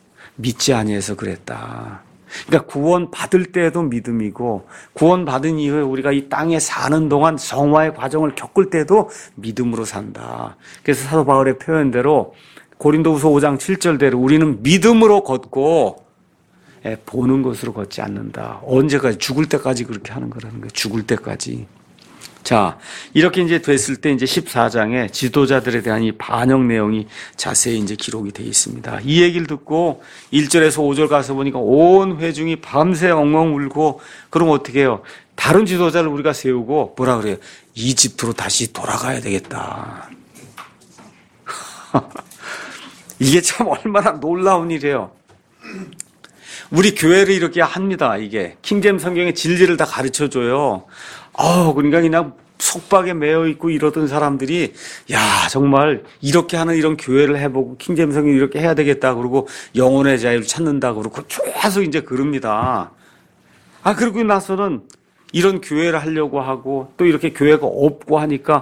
믿지 아니해서 그랬다. 그러니까 구원 받을 때도 믿음이고 구원 받은 이후에 우리가 이 땅에 사는 동안 성화의 과정을 겪을 때도 믿음으로 산다. 그래서 사도 바울의 표현대로 고린도후서 5장 7절대로 우리는 믿음으로 걷고 보는 것으로 걷지 않는다. 언제까지? 죽을 때까지 그렇게 하는 거라는 거예요. 죽을 때까지. 자, 이렇게 이제 됐을 때 이제 14장에 지도자들에 대한 이 반역 내용이 자세히 이제 기록이 되어 있습니다. 이 얘기를 듣고 1절에서 5절 가서 보니까 온 회중이 밤새 엉엉 울고 그럼 어떻게 해요? 다른 지도자를 우리가 세우고 뭐라 그래요? 이집트로 다시 돌아가야 되겠다. 이게 참 얼마나 놀라운 일이에요. 우리 교회를 이렇게 합니다. 이게 킹제임 성경의 진리를 다 가르쳐줘요. 그러니까 그냥 속박에 매여 있고 이러던 사람들이 야 정말 이렇게 하는 이런 교회를 해보고 킹제임스 성경 이렇게 해야 되겠다 그러고 영혼의 자유를 찾는다 그러고 계속 이제 그럽니다. 그러고 나서는 이런 교회를 하려고 하고 또 이렇게 교회가 없고 하니까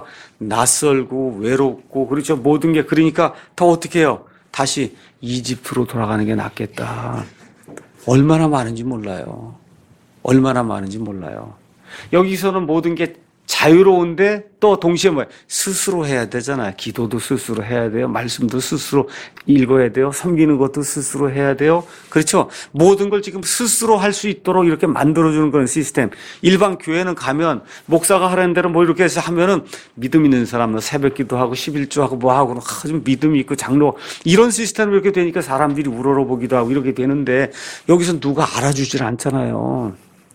낯설고 외롭고 그렇죠. 모든 게 그러니까 더 어떻게 해요? 다시 이집트로 돌아가는 게 낫겠다. 얼마나 많은지 몰라요. 얼마나 많은지 몰라요. 여기서는 모든 게 자유로운데 또 동시에 뭐예요? 스스로 해야 되잖아요. 기도도 스스로 해야 돼요. 말씀도 스스로 읽어야 돼요. 섬기는 것도 스스로 해야 돼요. 그렇죠? 모든 걸 지금 스스로 할 수 있도록 이렇게 만들어주는 그런 시스템. 일반 교회는 가면 목사가 하라는 대로 뭐 이렇게 해서 하면은 믿음 있는 사람은 새벽기도 하고 11조하고 뭐 하고 좀 믿음이 있고 장로 이런 시스템이 이렇게 되니까 사람들이 우러러보기도 하고 이렇게 되는데 여기서 누가 알아주질 않잖아요.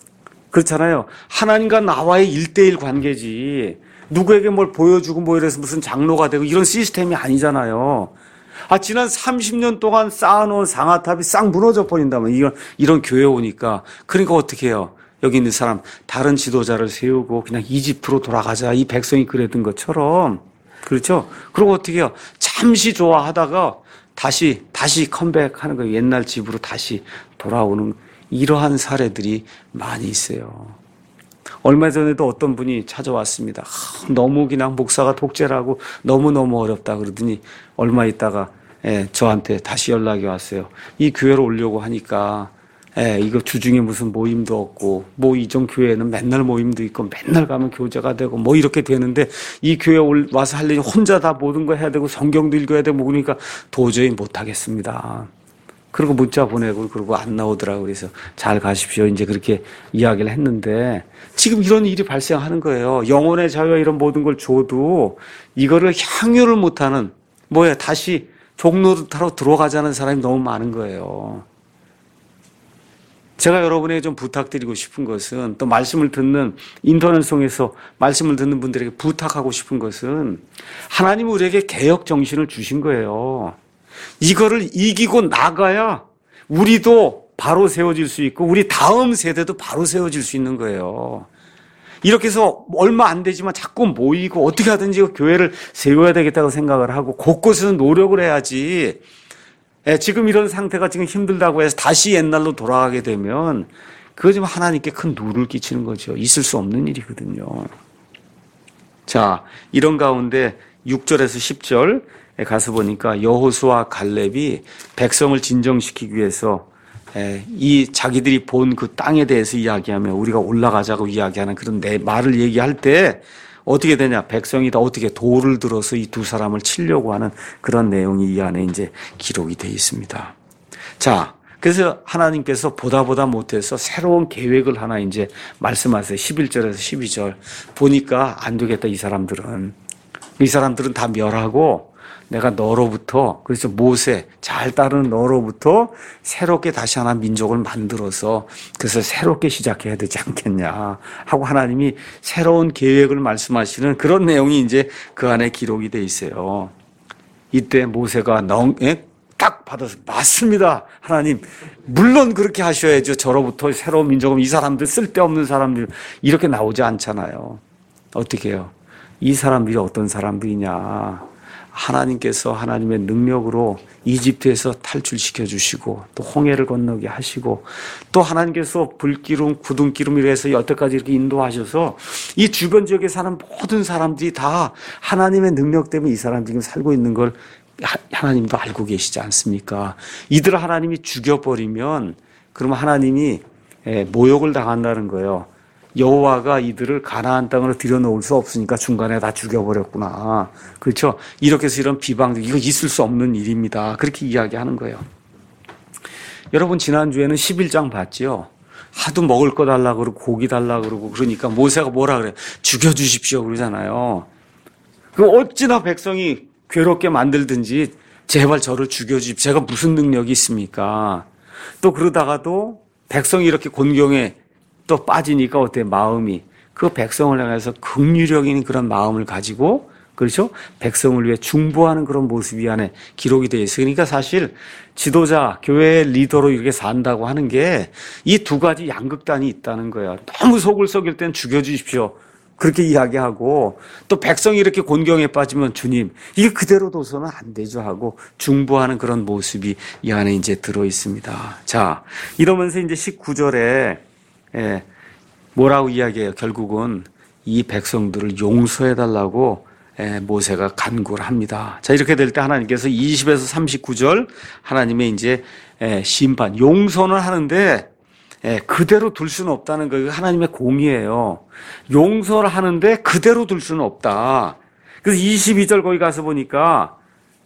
그렇잖아요. 하나님과 나와의 1대1 관계지. 누구에게 뭘 보여주고 뭐 이래서 무슨 장로가 되고 이런 시스템이 아니잖아요. 지난 30년 동안 쌓아놓은 상아탑이 싹 무너져 버린다면 이런 교회 오니까. 그러니까 어떻게 해요? 여기 있는 사람 다른 지도자를 세우고 그냥 이집트로 돌아가자. 이 백성이 그랬던 것처럼. 그렇죠? 그리고 어떻게 해요? 잠시 좋아하다가 다시 컴백하는 거예요. 옛날 집으로 다시 돌아오는 이러한 사례들이 많이 있어요. 얼마 전에도 어떤 분이 찾아왔습니다. 너무 그냥 목사가 독재라고 너무너무 어렵다 그러더니 얼마 있다가 저한테 다시 연락이 왔어요. 이 교회로 오려고 하니까 이거 주중에 무슨 모임도 없고 뭐 이전 교회는 맨날 모임도 있고 맨날 가면 교제가 되고 뭐 이렇게 되는데 이 교회 와서 하려니 혼자 다 모든 거 해야 되고 성경도 읽어야 되고 뭐 그러니까 도저히 못하겠습니다. 그리고 문자 보내고 그러고 안 나오더라고요. 그래서 잘 가십시오. 이제 그렇게 이야기를 했는데 지금 이런 일이 발생하는 거예요. 영혼의 자유와 이런 모든 걸 줘도 이거를 향유를 못하는 다시 종로를 타러 들어가자는 사람이 너무 많은 거예요. 제가 여러분에게 좀 부탁드리고 싶은 것은 또 말씀을 듣는 인터넷송에서 말씀을 듣는 분들에게 부탁하고 싶은 것은 하나님은 우리에게 개혁 정신을 주신 거예요. 이거를 이기고 나가야 우리도 바로 세워질 수 있고 우리 다음 세대도 바로 세워질 수 있는 거예요. 이렇게 해서 얼마 안 되지만 자꾸 모이고 어떻게 하든지 교회를 세워야 되겠다고 생각을 하고 곳곳에서 노력을 해야지. 지금 이런 상태가 지금 힘들다고 해서 다시 옛날로 돌아가게 되면 그거 좀 하나님께 큰 누를 끼치는 거죠. 있을 수 없는 일이거든요. 자, 이런 가운데 6절에서 10절 가서 보니까 여호수아 갈렙이 백성을 진정시키기 위해서 이 자기들이 본 그 땅에 대해서 이야기하며 우리가 올라가자고 이야기하는 그런 말을 얘기할 때 어떻게 되냐? 백성이 다 어떻게 돌을 들어서 이 두 사람을 치려고 하는 그런 내용이 이 안에 이제 기록이 되어 있습니다. 자, 그래서 하나님께서 보다 못해서 새로운 계획을 하나 이제 말씀하세요. 11절에서 12절. 보니까 안 되겠다, 이 사람들은 다 멸하고 내가 너로부터, 그래서 모세 잘 따르는 너로부터 새롭게 다시 하나 민족을 만들어서 그래서 새롭게 시작해야 되지 않겠냐 하고 하나님이 새로운 계획을 말씀하시는 그런 내용이 이제 그 안에 기록이 돼 있어요. 이때 모세가 딱 받아서 맞습니다. 하나님 물론 그렇게 하셔야죠. 저로부터 새로운 민족은 이 사람들 쓸데없는 사람들 이렇게 나오지 않잖아요. 어떻게 해요? 이 사람들이 어떤 사람들이냐? 하나님께서 하나님의 능력으로 이집트에서 탈출시켜 주시고 또 홍해를 건너게 하시고 또 하나님께서 불기름, 구름기름으로 해서 여태까지 이렇게 인도하셔서 이 주변 지역에 사는 모든 사람들이 다 하나님의 능력 때문에 이 사람 지금 살고 있는 걸 하나님도 알고 계시지 않습니까? 이들을 하나님이 죽여버리면 그러면 하나님이 모욕을 당한다는 거예요. 여호와가 이들을 가나안 땅으로 들여놓을 수 없으니까 중간에 다 죽여버렸구나. 그렇죠? 이렇게 해서 이런 비방들, 이거 있을 수 없는 일입니다. 그렇게 이야기하는 거예요. 여러분 지난주에는 11장 봤죠? 하도 먹을 거 달라고 그러고 고기 달라고 그러고 그러니까 모세가 뭐라 그래요? 죽여주십시오 그러잖아요. 그 어찌나 백성이 괴롭게 만들든지 제발 저를 죽여주십시오. 제가 무슨 능력이 있습니까? 또 그러다가도 백성이 이렇게 곤경에 또 빠지니까 어때요? 마음이 그 백성을 향해서 긍휼적인 그런 마음을 가지고 그렇죠? 백성을 위해 중보하는 그런 모습이 안에 기록이 되어 있어요. 그러니까 사실 지도자, 교회의 리더로 이렇게 산다고 하는 게 이 두 가지 양극단이 있다는 거예요. 너무 속을 썩일 땐 죽여주십시오. 그렇게 이야기하고 또 백성이 이렇게 곤경에 빠지면 주님 이게 그대로 둬서는 안 되죠 하고 중보하는 그런 모습이 이 안에 이제 들어 있습니다. 자, 이러면서 이제 19절에 뭐라고 이야기해요? 결국은 이 백성들을 용서해 달라고 모세가 간구를 합니다. 자, 이렇게 될 때 하나님께서 20에서 39절 하나님의 이제 심판, 용서는 하는데 그대로 둘 수는 없다는 거예요. 하나님의 공의예요. 용서를 하는데 그대로 둘 수는 없다. 그래서 22절 거기 가서 보니까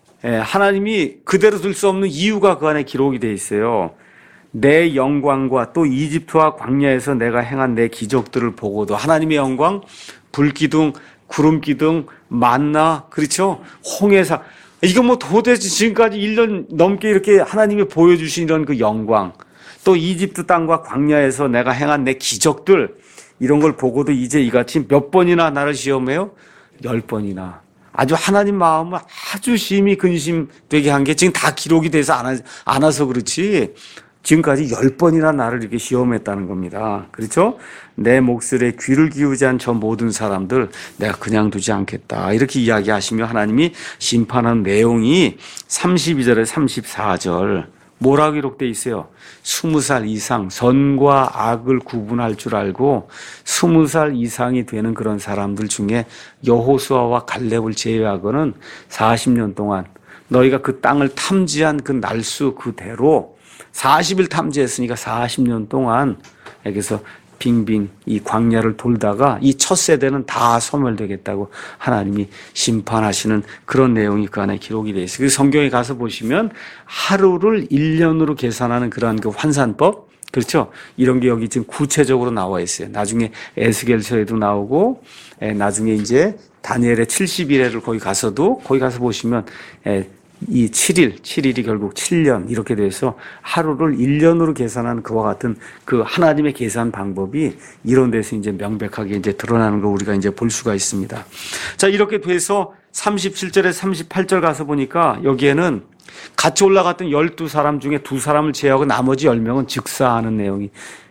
하나님이 그대로 둘 수 없는 이유가 그 안에 기록이 돼 있어요. 내 영광과 또 이집트와 광야에서 내가 행한 내 기적들을 보고도 하나님의 영광, 불기둥, 구름기둥, 만나, 그렇죠? 홍해사. 이거 뭐 도대체 지금까지 1년 넘게 이렇게 하나님이 보여주신 이런 그 영광, 또 이집트 땅과 광야에서 내가 행한 내 기적들, 이런 걸 보고도 이제 이같이 몇 번이나 나를 시험해요? 10번이나. 아주 하나님 마음을 아주 심히 근심되게 한 게 지금 다 기록이 돼서 안 와서 그렇지. 지금까지 10번이나 나를 이렇게 시험했다는 겁니다. 그렇죠? 내 목소리에 귀를 기울이지 않은 저 모든 사람들 내가 그냥 두지 않겠다. 이렇게 이야기하시며 하나님이 심판한 내용이 32절에 34절 뭐라고 기록되어 있어요? 20살 이상 선과 악을 구분할 줄 알고 20살 이상이 되는 그런 사람들 중에 여호수아와 갈렙을 제외하고는 40년 동안 너희가 그 땅을 탐지한 그 날수 그대로 40일 탐지했으니까 40년 동안 여기서 빙빙 이 광야를 돌다가 이 첫 세대는 다 소멸되겠다고 하나님이 심판하시는 그런 내용이 그 안에 기록이 되어 있어요. 성경에 가서 보시면 하루를 1년으로 계산하는 그러한 그 환산법, 그렇죠? 이런 게 여기 지금 구체적으로 나와 있어요. 나중에 에스겔서에도 나오고 나중에 이제 다니엘의 70일에를 거기 가서 보시면 이 7일이 결국 7년 이렇게 돼서 하루를 1년으로 계산하는 그와 같은 그 하나님의 계산 방법이 이런 데서 이제 명백하게 이제 드러나는 거 우리가 이제 볼 수가 있습니다. 자, 이렇게 돼서 37절에 38절 가서 보니까 여기에는 같이 올라갔던 12사람 중에 2사람을 제외하고 나머지 10명은 즉사하는 내용이,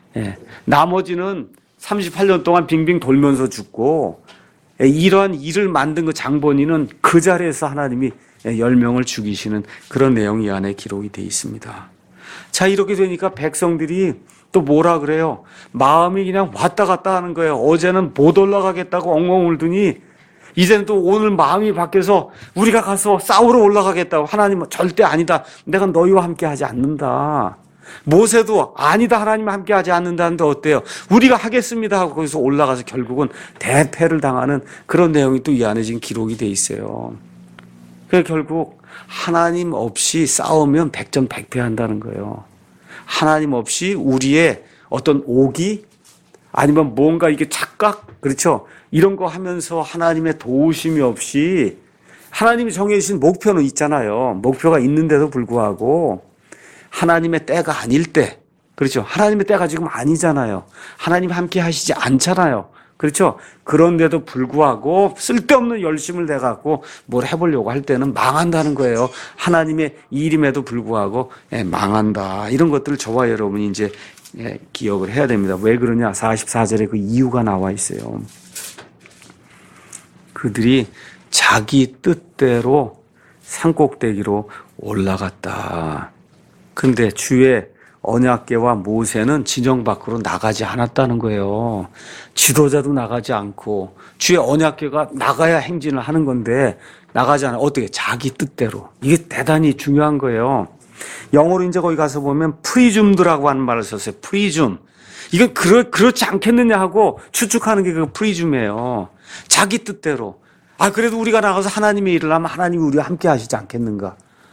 나머지는 38년 동안 빙빙 돌면서 죽고, 이러한 일을 만든 그 장본인은 그 자리에서 하나님이 10명을 죽이시는 그런 내용이 안에 기록이 되어 있습니다. 자, 이렇게 되니까 백성들이 또 뭐라 그래요? 마음이 그냥 왔다 갔다 하는 거예요. 어제는 못 올라가겠다고 엉엉 울더니 이제는 또 오늘 마음이 바뀌어서 우리가 가서 싸우러 올라가겠다고. 하나님은 절대 아니다. 내가 너희와 함께 하지 않는다. 모세도 아니다. 하나님과 함께 하지 않는다는데 어때요? 우리가 하겠습니다 하고 거기서 올라가서 결국은 대패를 당하는 그런 내용이 또 이 안에 지금 기록이 되어 있어요. 그래서 결국 하나님 없이 싸우면 백전백패한다는 거예요. 하나님 없이 우리의 어떤 오기 아니면 뭔가 이게 착각, 그렇죠? 이런 거 하면서 하나님의 도우심이 없이 하나님이 정해주신 목표는 있잖아요. 목표가 있는데도 불구하고 하나님의 때가 아닐 때, 그렇죠? 하나님의 때가 지금 아니잖아요. 하나님 함께 하시지 않잖아요. 그렇죠? 그런데도 불구하고 쓸데없는 열심을 내갖고 뭘 해보려고 할 때는 망한다는 거예요. 하나님의 일임에도 불구하고 망한다. 이런 것들을 저와 여러분이 이제 기억을 해야 됩니다. 왜 그러냐? 44절에 그 이유가 나와 있어요. 그들이 자기 뜻대로 산꼭대기로 올라갔다. 근데 주의 언약궤와 모세는 진영 밖으로 나가지 않았다는 거예요. 지도자도 나가지 않고 주의 언약궤가 나가야 행진을 하는 건데 나가지 않아. 어떻게? 자기 뜻대로. 이게 대단히 중요한 거예요. 영어로 이제 거기 가서 보면 프리즘드라고 하는 말을 썼어요. 프리즘. 이건 그렇지 않겠느냐 하고 추측하는 게 그 프리즘이에요. 자기 뜻대로. 그래도 우리가 나가서 하나님의 일을 하면 하나님이 우리와 함께 하시지 않겠는가?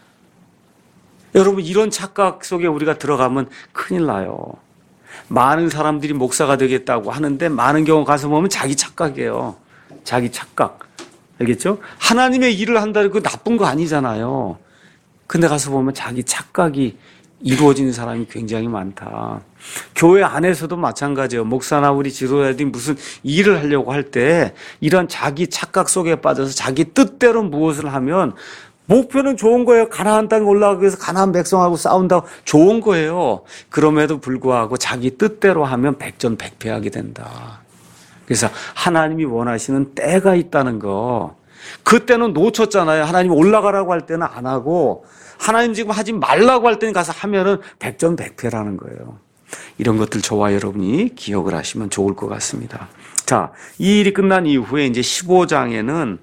여러분, 이런 착각 속에 우리가 들어가면 큰일 나요. 많은 사람들이 목사가 되겠다고 하는데 많은 경우 가서 보면 자기 착각이에요. 자기 착각. 알겠죠? 하나님의 일을 한다는 거 나쁜 거 아니잖아요. 근데 가서 보면 자기 착각이 이루어지는 사람이 굉장히 많다. 교회 안에서도 마찬가지예요. 목사나 우리 지도자들이 무슨 일을 하려고 할 때 이런 자기 착각 속에 빠져서 자기 뜻대로 무엇을 하면 목표는 좋은 거예요. 가나안 땅에 올라가기 위해서 가나안 백성하고 싸운다고 좋은 거예요. 그럼에도 불구하고 자기 뜻대로 하면 백전백패하게 된다. 그래서 하나님이 원하시는 때가 있다는 거. 그때는 놓쳤잖아요. 하나님 올라가라고 할 때는 안 하고 하나님 지금 하지 말라고 할 때는 가서 하면은 백전백패라는 거예요. 이런 것들 저와 여러분이 기억을 하시면 좋을 것 같습니다. 자, 이 일이 끝난 이후에 이제 15장에는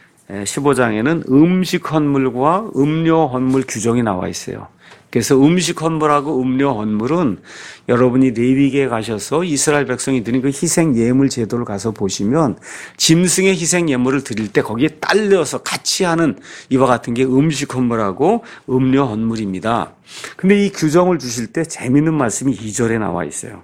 음식 헌물과 음료 헌물 규정이 나와 있어요. 그래서 음식 헌물하고 음료 헌물은 여러분이 레위기에 가셔서 이스라엘 백성이 드린 그 희생 예물 제도를 가서 보시면 짐승의 희생 예물을 드릴 때 거기에 딸려서 같이 하는 이와 같은 게 음식 헌물하고 음료 헌물입니다. 근데 이 규정을 주실 때 재미있는 말씀이 2절에 나와 있어요.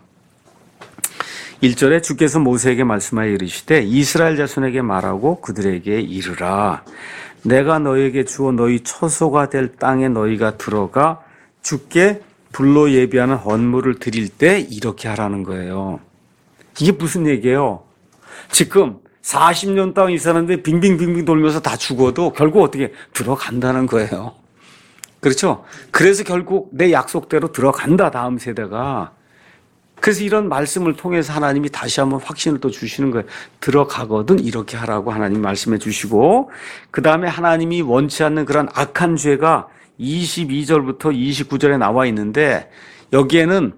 1절에 주께서 모세에게 말씀하여 이르시되 이스라엘 자손에게 말하고 그들에게 이르라. 내가 너희에게 주어 너희 처소가 될 땅에 너희가 들어가 주께 불로 예비하는 헌물을 드릴 때 이렇게 하라는 거예요. 이게 무슨 얘기예요? 지금 40년 동안 이 사람들이 빙빙빙빙 돌면서 다 죽어도 결국 어떻게 들어간다는 거예요. 그렇죠? 그래서 결국 내 약속대로 들어간다, 다음 세대가. 그래서 이런 말씀을 통해서 하나님이 다시 한번 확신을 또 주시는 거예요. 들어가거든 이렇게 하라고 하나님 말씀해 주시고, 그 다음에 하나님이 원치 않는 그런 악한 죄가 22절부터 29절에 나와 있는데, 여기에는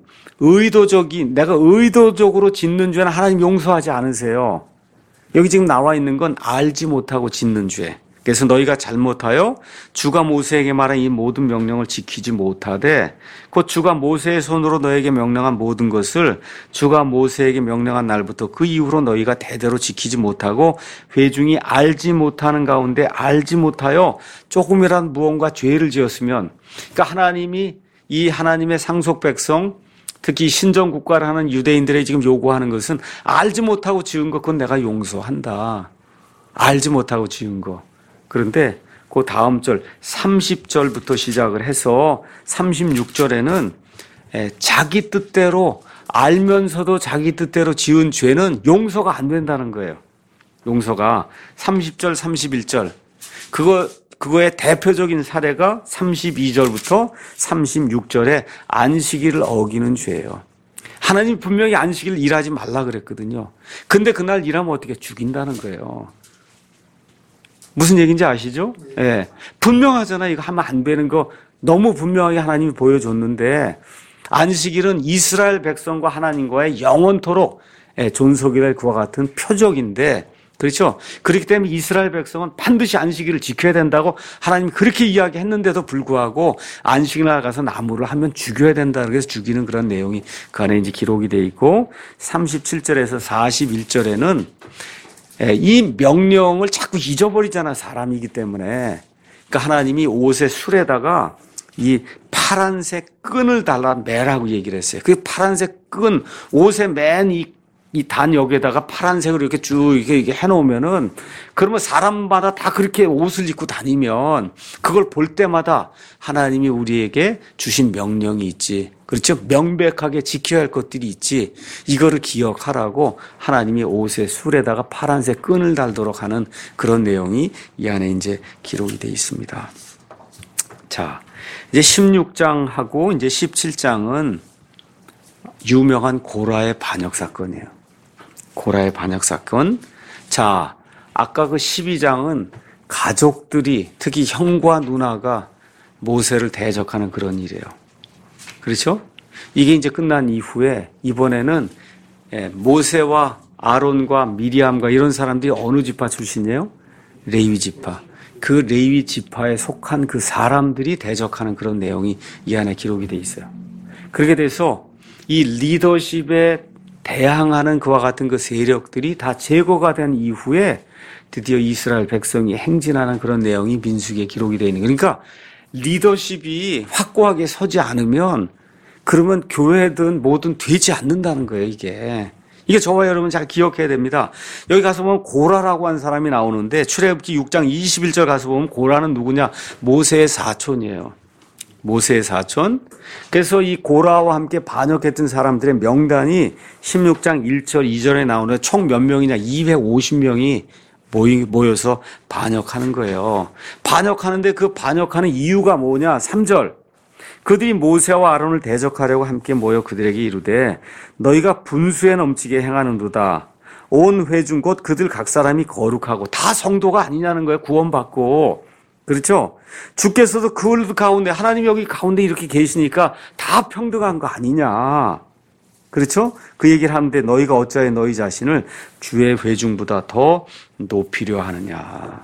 내가 의도적으로 짓는 죄는 하나님 용서하지 않으세요. 여기 지금 나와 있는 건 알지 못하고 짓는 죄. 그래서 너희가 잘못하여 주가 모세에게 말한 이 모든 명령을 지키지 못하되 곧 주가 모세의 손으로 너에게 명령한 모든 것을 주가 모세에게 명령한 날부터 그 이후로 너희가 대대로 지키지 못하고 회중이 알지 못하는 가운데 알지 못하여 조금이라도 무언가 죄를 지었으면, 그러니까 하나님이 이 하나님의 상속 백성, 특히 신정 국가를 하는 유대인들의 지금 요구하는 것은 알지 못하고 지은 것, 그건 내가 용서한다. 알지 못하고 지은 거. 그런데 그 다음 절 30절부터 시작을 해서 36절에는 자기 뜻대로 알면서도 자기 뜻대로 지은 죄는 용서가 안 된다는 거예요. 용서가 30절, 31절. 그거의 대표적인 사례가 32절부터 36절에 안식일을 어기는 죄예요. 하나님 분명히 안식일 일하지 말라 그랬거든요. 근데 그날 일하면 어떻게 죽인다는 거예요. 무슨 얘기인지 아시죠? 예. 분명하잖아요. 이거 하면 안 되는 거 너무 분명하게 하나님이 보여줬는데, 안식일은 이스라엘 백성과 하나님과의 영원토록 존속이 될 그와 같은 표적인데, 그렇죠? 그렇기 때문에 이스라엘 백성은 반드시 안식일을 지켜야 된다고 하나님이 그렇게 이야기했는데도 불구하고 안식일날 가서 나무를 하면 죽여야 된다. 그래서 죽이는 그런 내용이 그 안에 이제 기록이 돼 있고, 37절에서 41절에는 이 명령을 자꾸 잊어버리잖아, 사람이기 때문에. 그러니까 하나님이 옷의 술에다가 이 파란색 끈을 달라 매라고 얘기를 했어요. 그 파란색 끈, 옷에 맨 이 단역에다가 파란색으로 이렇게 쭉 이렇게 해놓으면은, 그러면 사람마다 다 그렇게 옷을 입고 다니면 그걸 볼 때마다 하나님이 우리에게 주신 명령이 있지. 그렇죠? 명백하게 지켜야 할 것들이 있지. 이거를 기억하라고 하나님이 옷에 술에다가 파란색 끈을 달도록 하는 그런 내용이 이 안에 이제 기록이 되어 있습니다. 자, 이제 16장하고 이제 17장은 유명한 고라의 반역 사건이에요. 고라의 반역 사건. 자, 아까 그 12장은 가족들이, 특히 형과 누나가 모세를 대적하는 그런 일이에요. 그렇죠? 이게 이제 끝난 이후에 이번에는 모세와 아론과 미리암과 이런 사람들이 어느 지파 출신이에요? 레위 지파. 그 레위 지파에 속한 그 사람들이 대적하는 그런 내용이 이 안에 기록이 돼 있어요. 그렇게 돼서 이 리더십에 대항하는 그와 같은 그 세력들이 다 제거가 된 이후에 드디어 이스라엘 백성이 행진하는 그런 내용이 민수기에 기록이 되어 있는 거예요. 그러니까 리더십이 확고하게 서지 않으면 그러면 교회든 뭐든 되지 않는다는 거예요, 이게. 이게 저와 여러분 잘 기억해야 됩니다. 여기 가서 보면 고라라고 한 사람이 나오는데 출애굽기 6장 21절 가서 보면 고라는 누구냐? 모세의 사촌이에요. 모세의 사촌. 그래서 이 고라와 함께 반역했던 사람들의 명단이 16장 1절 2절에 나오는 총 몇 명이냐? 250명이 모여서 반역하는 거예요. 반역하는데 그 반역하는 이유가 뭐냐? 3절. 그들이 모세와 아론을 대적하려고 함께 모여 그들에게 이르되 너희가 분수에 넘치게 행하는도다. 온 회중 곧 그들 각 사람이 거룩하고 다 성도가 아니냐는 거예요. 구원받고. 그렇죠? 주께서도 그 가운데 하나님 여기 가운데 이렇게 계시니까 다 평등한 거 아니냐. 그렇죠? 그 얘기를 하는데 너희가 어찌하여 너희 자신을 주의 회중보다 더 높이려 하느냐.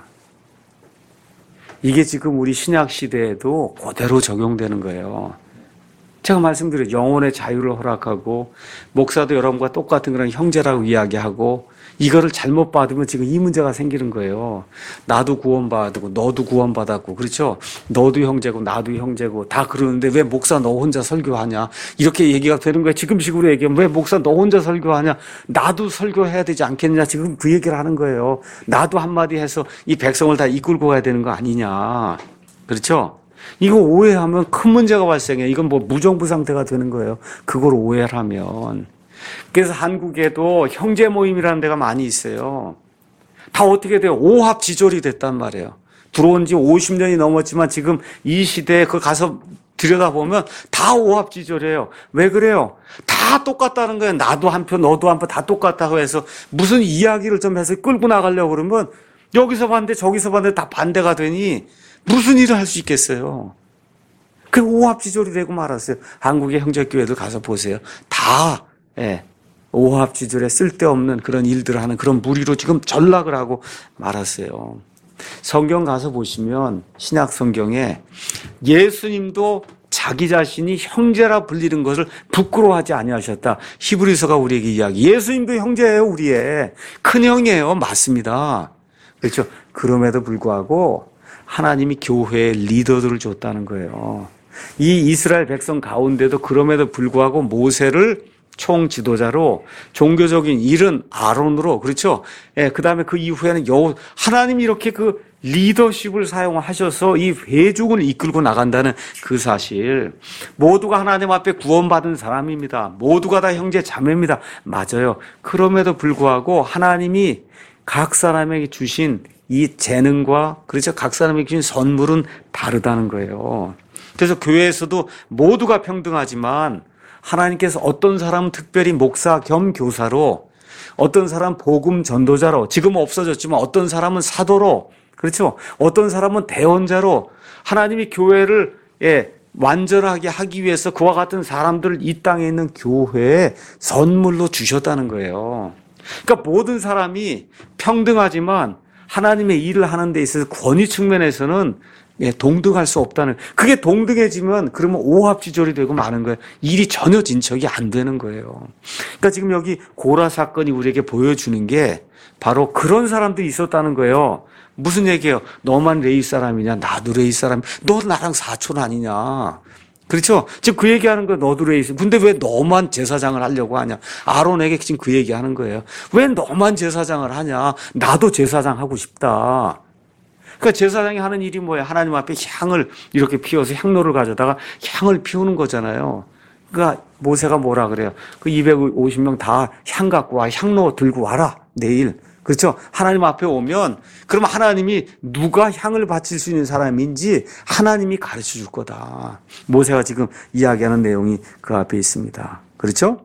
이게 지금 우리 신약 시대에도 그대로 적용되는 거예요. 제가 말씀드려요. 영혼의 자유를 허락하고 목사도 여러분과 똑같은 그런 형제라고 이야기하고 이거를 잘못 받으면 지금 이 문제가 생기는 거예요. 나도 구원받고 너도 구원받았고 그렇죠? 너도 형제고 나도 형제고 다 그러는데 왜 목사 너 혼자 설교하냐? 이렇게 얘기가 되는 거예요. 지금식으로 얘기하면 왜 목사 너 혼자 설교하냐? 나도 설교해야 되지 않겠느냐? 지금 그 얘기를 하는 거예요. 나도 한마디 해서 이 백성을 다 이끌고 가야 되는 거 아니냐? 그렇죠? 이거 오해하면 큰 문제가 발생해. 이건 뭐 무정부 상태가 되는 거예요. 그걸 오해를 하면. 그래서 한국에도 형제 모임이라는 데가 많이 있어요. 다 어떻게 돼요? 오합지졸이 됐단 말이에요. 들어온 지 50년이 넘었지만 지금 이 시대에 그걸 가서 들여다보면 다 오합지졸이에요. 왜 그래요? 다 똑같다는 거예요. 나도 한 표, 너도 한 표 다 똑같다고 해서 무슨 이야기를 좀 해서 끌고 나가려고 그러면 여기서 반대, 저기서 반대 다 반대가 되니 무슨 일을 할 수 있겠어요? 그 오합지졸이 되고 말았어요. 한국의 형제교회들 가서 보세요. 다 오합지졸에 쓸데없는 그런 일들을 하는 그런 무리로 지금 전락을 하고 말았어요. 성경 가서 보시면 신약 성경에 예수님도 자기 자신이 형제라 불리는 것을 부끄러워하지 아니하셨다. 히브리서가 우리에게 이야기. 예수님도 형제예요. 우리의 큰형이에요. 맞습니다. 그렇죠. 그럼에도 불구하고 하나님이 교회의 리더들을 줬다는 거예요. 이 이스라엘 백성 가운데도 그럼에도 불구하고 모세를 총 지도자로 종교적인 일은 아론으로 그렇죠. 그 다음에 그 이후에는 하나님이 이렇게 그 리더십을 사용하셔서 이 회중을 이끌고 나간다는 그 사실. 모두가 하나님 앞에 구원받은 사람입니다. 모두가 다 형제 자매입니다. 맞아요. 그럼에도 불구하고 하나님이 각 사람에게 주신 이 재능과 그렇죠. 각 사람에게 주신 선물은 다르다는 거예요. 그래서 교회에서도 모두가 평등하지만 하나님께서 어떤 사람은 특별히 목사 겸 교사로, 어떤 사람은 복음 전도자로, 지금은 없어졌지만 어떤 사람은 사도로, 그렇죠? 어떤 사람은 대원자로 하나님이 교회를 완전하게 하기 위해서 그와 같은 사람들을 이 땅에 있는 교회에 선물로 주셨다는 거예요. 그러니까 모든 사람이 평등하지만 하나님의 일을 하는 데 있어서 권위 측면에서는 동등할 수 없다는, 그게 동등해지면 그러면 오합지졸이 되고 마는 거예요. 일이 전혀 진척이 안 되는 거예요. 그러니까 지금 여기 고라 사건이 우리에게 보여주는 게 바로 그런 사람들이 있었다는 거예요. 무슨 얘기예요? 너만 레위 사람이냐? 나도 레위 사람. 너 나랑 사촌 아니냐? 그렇죠? 지금 그 얘기하는 거예요. 너도 레위. 근데 왜 너만 제사장을 하려고 하냐? 아론에게 지금 그 얘기하는 거예요. 왜 너만 제사장을 하냐? 나도 제사장 하고 싶다. 그러니까 제사장이 하는 일이 뭐예요? 하나님 앞에 향을 이렇게 피워서 향로를 가져다가 향을 피우는 거잖아요. 그러니까 모세가 뭐라 그래요? 그 250명 다 향 갖고 와. 향로 들고 와라. 내일. 그렇죠? 하나님 앞에 오면 그러면 하나님이 누가 향을 바칠 수 있는 사람인지 하나님이 가르쳐 줄 거다. 모세가 지금 이야기하는 내용이 그 앞에 있습니다. 그렇죠?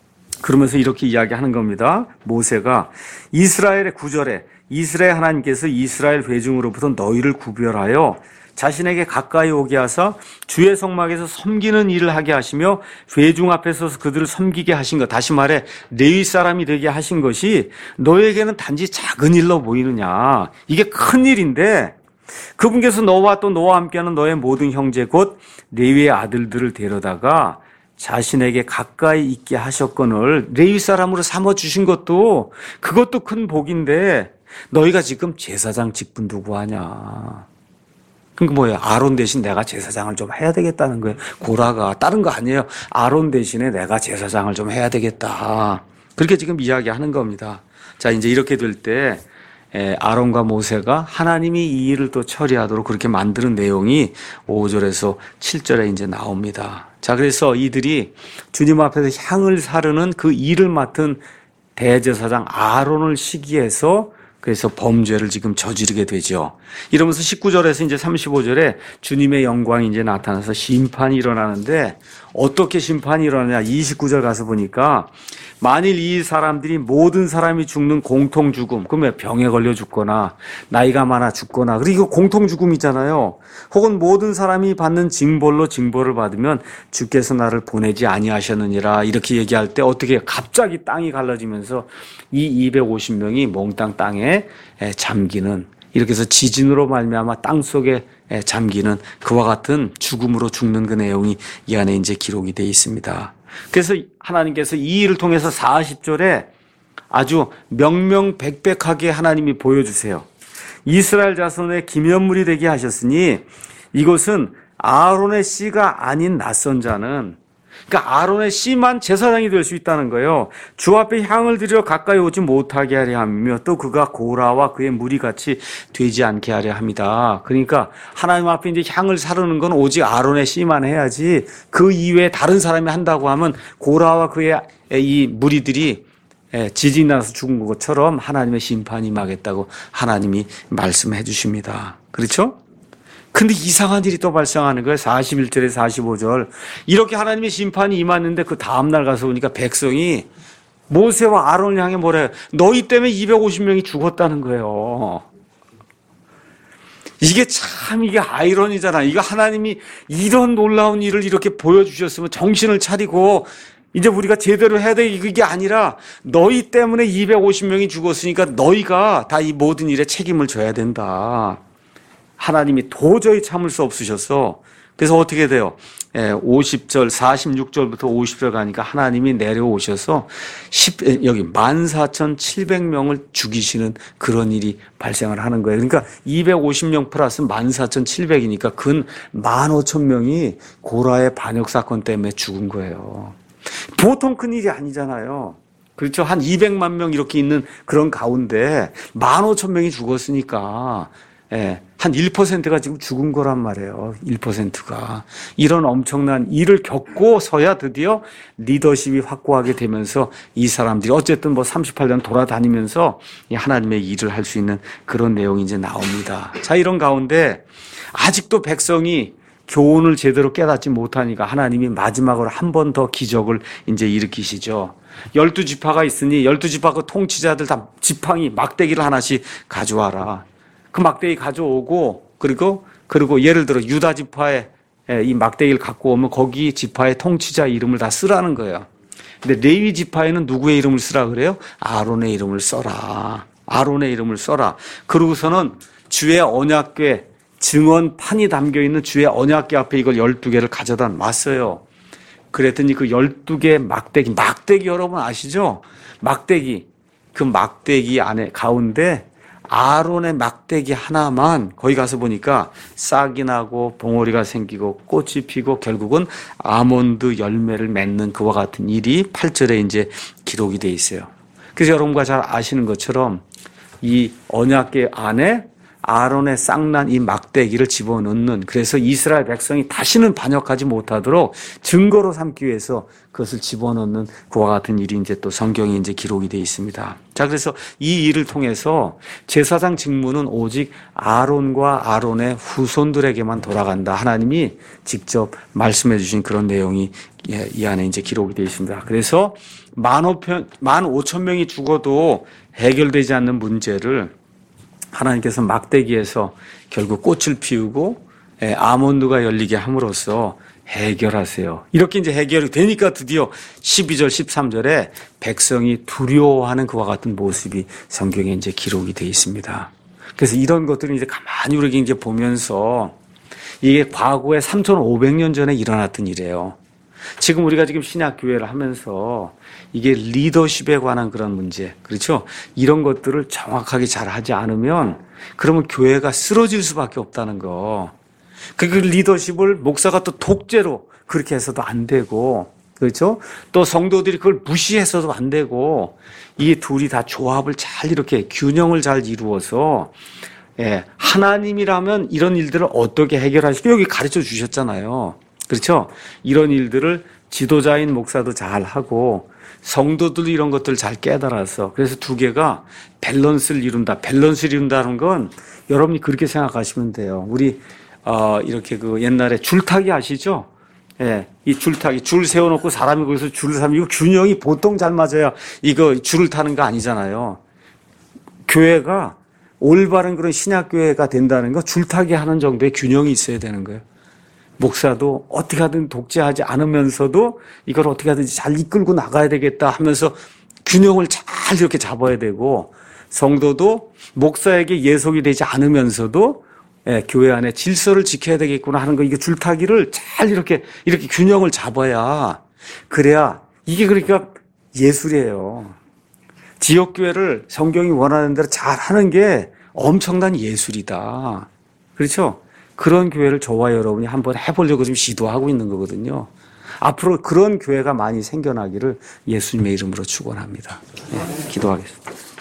그러면서 이렇게 이야기하는 겁니다. 모세가 이스라엘의 9절에 이스라엘 하나님께서 이스라엘 회중으로부터 너희를 구별하여 자신에게 가까이 오게 하사 주의 성막에서 섬기는 일을 하게 하시며 회중 앞에 서서 그들을 섬기게 하신 것, 다시 말해 레위 사람이 되게 하신 것이 너에게는 단지 작은 일로 보이느냐. 이게 큰 일인데 그분께서 너와 또 너와 함께하는 너의 모든 형제 곧 레위의 아들들을 데려다가 자신에게 가까이 있게 하셨거늘 레위 사람으로 삼아주신 것도 그것도 큰 복인데 너희가 지금 제사장 직분도 구하냐. 그러니까 뭐예요? 아론 대신 내가 제사장을 좀 해야 되겠다는 거예요. 고라가 다른 거 아니에요. 아론 대신에 내가 제사장을 좀 해야 되겠다. 그렇게 지금 이야기하는 겁니다. 자, 이제 이렇게 될 때 아론과 모세가 하나님이 이 일을 또 처리하도록 그렇게 만드는 내용이 5절에서 7절에 이제 나옵니다. 자, 그래서 이들이 주님 앞에서 향을 사르는 그 일을 맡은 대제사장 아론을 시기해서 그래서 범죄를 지금 저지르게 되죠. 이러면서 19절에서 이제 35절에 주님의 영광이 이제 나타나서 심판이 일어나는데 어떻게 심판이 일어나냐. 29절 가서 보니까 만일 이 사람들이 모든 사람이 죽는 공통 죽음, 그러면 병에 걸려 죽거나 나이가 많아 죽거나, 그리고 공통 죽음이잖아요. 혹은 모든 사람이 받는 징벌로 징벌을 받으면 주께서 나를 보내지 아니하셨느니라, 이렇게 얘기할 때 어떻게 갑자기 땅이 갈라지면서 이 250명이 몽땅 땅에 잠기는, 이렇게 해서 지진으로 말미암아 땅 속에 잠기는 그와 같은 죽음으로 죽는 그 내용이 이 안에 이제 기록이 되어 있습니다. 그래서 하나님께서 이 일을 통해서 40절에 아주 명명백백하게 하나님이 보여주세요. 이스라엘 자손의 기념물이 되게 하셨으니 이것은 아론의 씨가 아닌 낯선 자는, 그러니까 아론의 씨만 제사장이 될 수 있다는 거예요. 주 앞에 향을 드려 가까이 오지 못하게 하려 하며 또 그가 고라와 그의 무리같이 되지 않게 하려 합니다. 그러니까 하나님 앞에 이제 향을 사르는 건 오직 아론의 씨만 해야지, 그 이외에 다른 사람이 한다고 하면 고라와 그의 이 무리들이 지진이 나서 죽은 것처럼 하나님의 심판이 임하겠다고 하나님이 말씀해 주십니다. 그렇죠? 근데 이상한 일이 또 발생하는 거예요. 41절에 45절. 이렇게 하나님의 심판이 임했는데 그 다음날 가서 보니까 백성이 모세와 아론을 향해 뭐래요? 너희 때문에 250명이 죽었다는 거예요. 이게 참, 이게 아이러니잖아요. 이거 하나님이 이런 놀라운 일을 이렇게 보여주셨으면 정신을 차리고 이제 우리가 제대로 해야 돼. 이게 아니라 너희 때문에 250명이 죽었으니까 너희가 다 이 모든 일에 책임을 져야 된다. 하나님이 도저히 참을 수 없으셔서, 그래서 어떻게 돼요? 50절, 46절부터 50절 가니까 하나님이 내려오셔서 여기 14,700명을 죽이시는 그런 일이 발생을 하는 거예요. 그러니까 250명 플러스 14,700이니까 근 15,000명이 고라의 반역 사건 때문에 죽은 거예요. 보통 큰 일이 아니잖아요. 그렇죠? 한 200만 명 이렇게 있는 그런 가운데 15,000명이 죽었으니까 한 1%가 지금 죽은 거란 말이에요. 1%가. 이런 엄청난 일을 겪고서야 드디어 리더십이 확고하게 되면서 이 사람들이 어쨌든 뭐 38년 돌아다니면서 하나님의 일을 할 수 있는 그런 내용이 이제 나옵니다. 자, 이런 가운데 아직도 백성이 교훈을 제대로 깨닫지 못하니까 하나님이 마지막으로 한 번 더 기적을 이제 일으키시죠. 12지파가 있으니 12지파 그 통치자들 다 지팡이, 막대기를 하나씩 가져와라. 그 막대기 가져오고, 그리고 예를 들어 유다 지파에 이 막대기를 갖고 오면 거기 지파의 통치자 이름을 다 쓰라는 거예요. 근데 레위 지파에는 누구의 이름을 쓰라 그래요? 아론의 이름을 써라. 아론의 이름을 써라. 그러고서는 주의 언약궤 증언판이 담겨 있는 주의 언약궤 앞에 이걸 12개를 가져다 놨어요. 그랬더니 그 12개 막대기 여러분 아시죠? 막대기. 그 막대기 안에 가운데 아론의 막대기 하나만 거기 가서 보니까 싹이 나고 봉오리가 생기고 꽃이 피고 결국은 아몬드 열매를 맺는 그와 같은 일이 8절에 이제 기록이 돼 있어요. 그래서 여러분과 잘 아시는 것처럼 이 언약궤 안에 아론의 싹난 이 막대기를 집어넣는, 그래서 이스라엘 백성이 다시는 반역하지 못하도록 증거로 삼기 위해서 그것을 집어넣는 그와 같은 일이 이제 또 성경에 이제 기록이 되어 있습니다. 자, 그래서 이 일을 통해서 제사장 직무는 오직 아론과 아론의 후손들에게만 돌아간다. 하나님이 직접 말씀해 주신 그런 내용이 이 안에 이제 기록이 되어 있습니다. 그래서 15,000명이 죽어도 해결되지 않는 문제를 하나님께서 막대기에서 결국 꽃을 피우고 아몬드가 열리게 함으로써 해결하세요. 이렇게 이제 해결이 되니까 드디어 12절, 13절에 백성이 두려워하는 그와 같은 모습이 성경에 이제 기록이 되어 있습니다. 그래서 이런 것들을 이제 가만히 우리가 이제 보면서 이게 과거에 3,500년 전에 일어났던 일이에요. 지금 우리가 지금 신약교회를 하면서 이게 리더십에 관한 그런 문제, 그렇죠? 이런 것들을 정확하게 잘 하지 않으면 그러면 교회가 쓰러질 수밖에 없다는 거. 그 리더십을 목사가 또 독재로 그렇게 해서도 안 되고, 그렇죠? 또 성도들이 그걸 무시해서도 안 되고, 이 둘이 다 조합을 잘 이렇게 균형을 잘 이루어서 하나님이라면 이런 일들을 어떻게 해결하시고 여기 가르쳐 주셨잖아요. 그렇죠? 이런 일들을 지도자인 목사도 잘 하고 성도들도 이런 것들을 잘 깨달아서, 그래서 두 개가 밸런스를 이룬다. 밸런스를 이룬다는 건 여러분이 그렇게 생각하시면 돼요. 우리 이렇게 그 옛날에 줄타기 아시죠? 예, 이 줄타기, 줄 세워놓고 사람이 거기서 줄을 타면 이거 균형이 보통 잘 맞아야 이거 줄을 타는 거 아니잖아요. 교회가 올바른 그런 신약교회가 된다는 거 줄타기 하는 정도의 균형이 있어야 되는 거예요. 목사도 어떻게 하든 독재하지 않으면서도 이걸 어떻게 하든지 잘 이끌고 나가야 되겠다 하면서 균형을 잘 이렇게 잡아야 되고, 성도도 목사에게 예속이 되지 않으면서도 교회 안에 질서를 지켜야 되겠구나 하는 거, 이게 줄타기를 잘 이렇게 균형을 잡아야, 그래야 이게 그러니까 예술이에요. 지역교회를 성경이 원하는 대로 잘 하는 게 엄청난 예술이다. 그렇죠? 그런 교회를 저와 여러분이 한번 해보려고 지금 시도하고 있는 거거든요. 앞으로 그런 교회가 많이 생겨나기를 예수님의 이름으로 축원합니다. 네, 기도하겠습니다.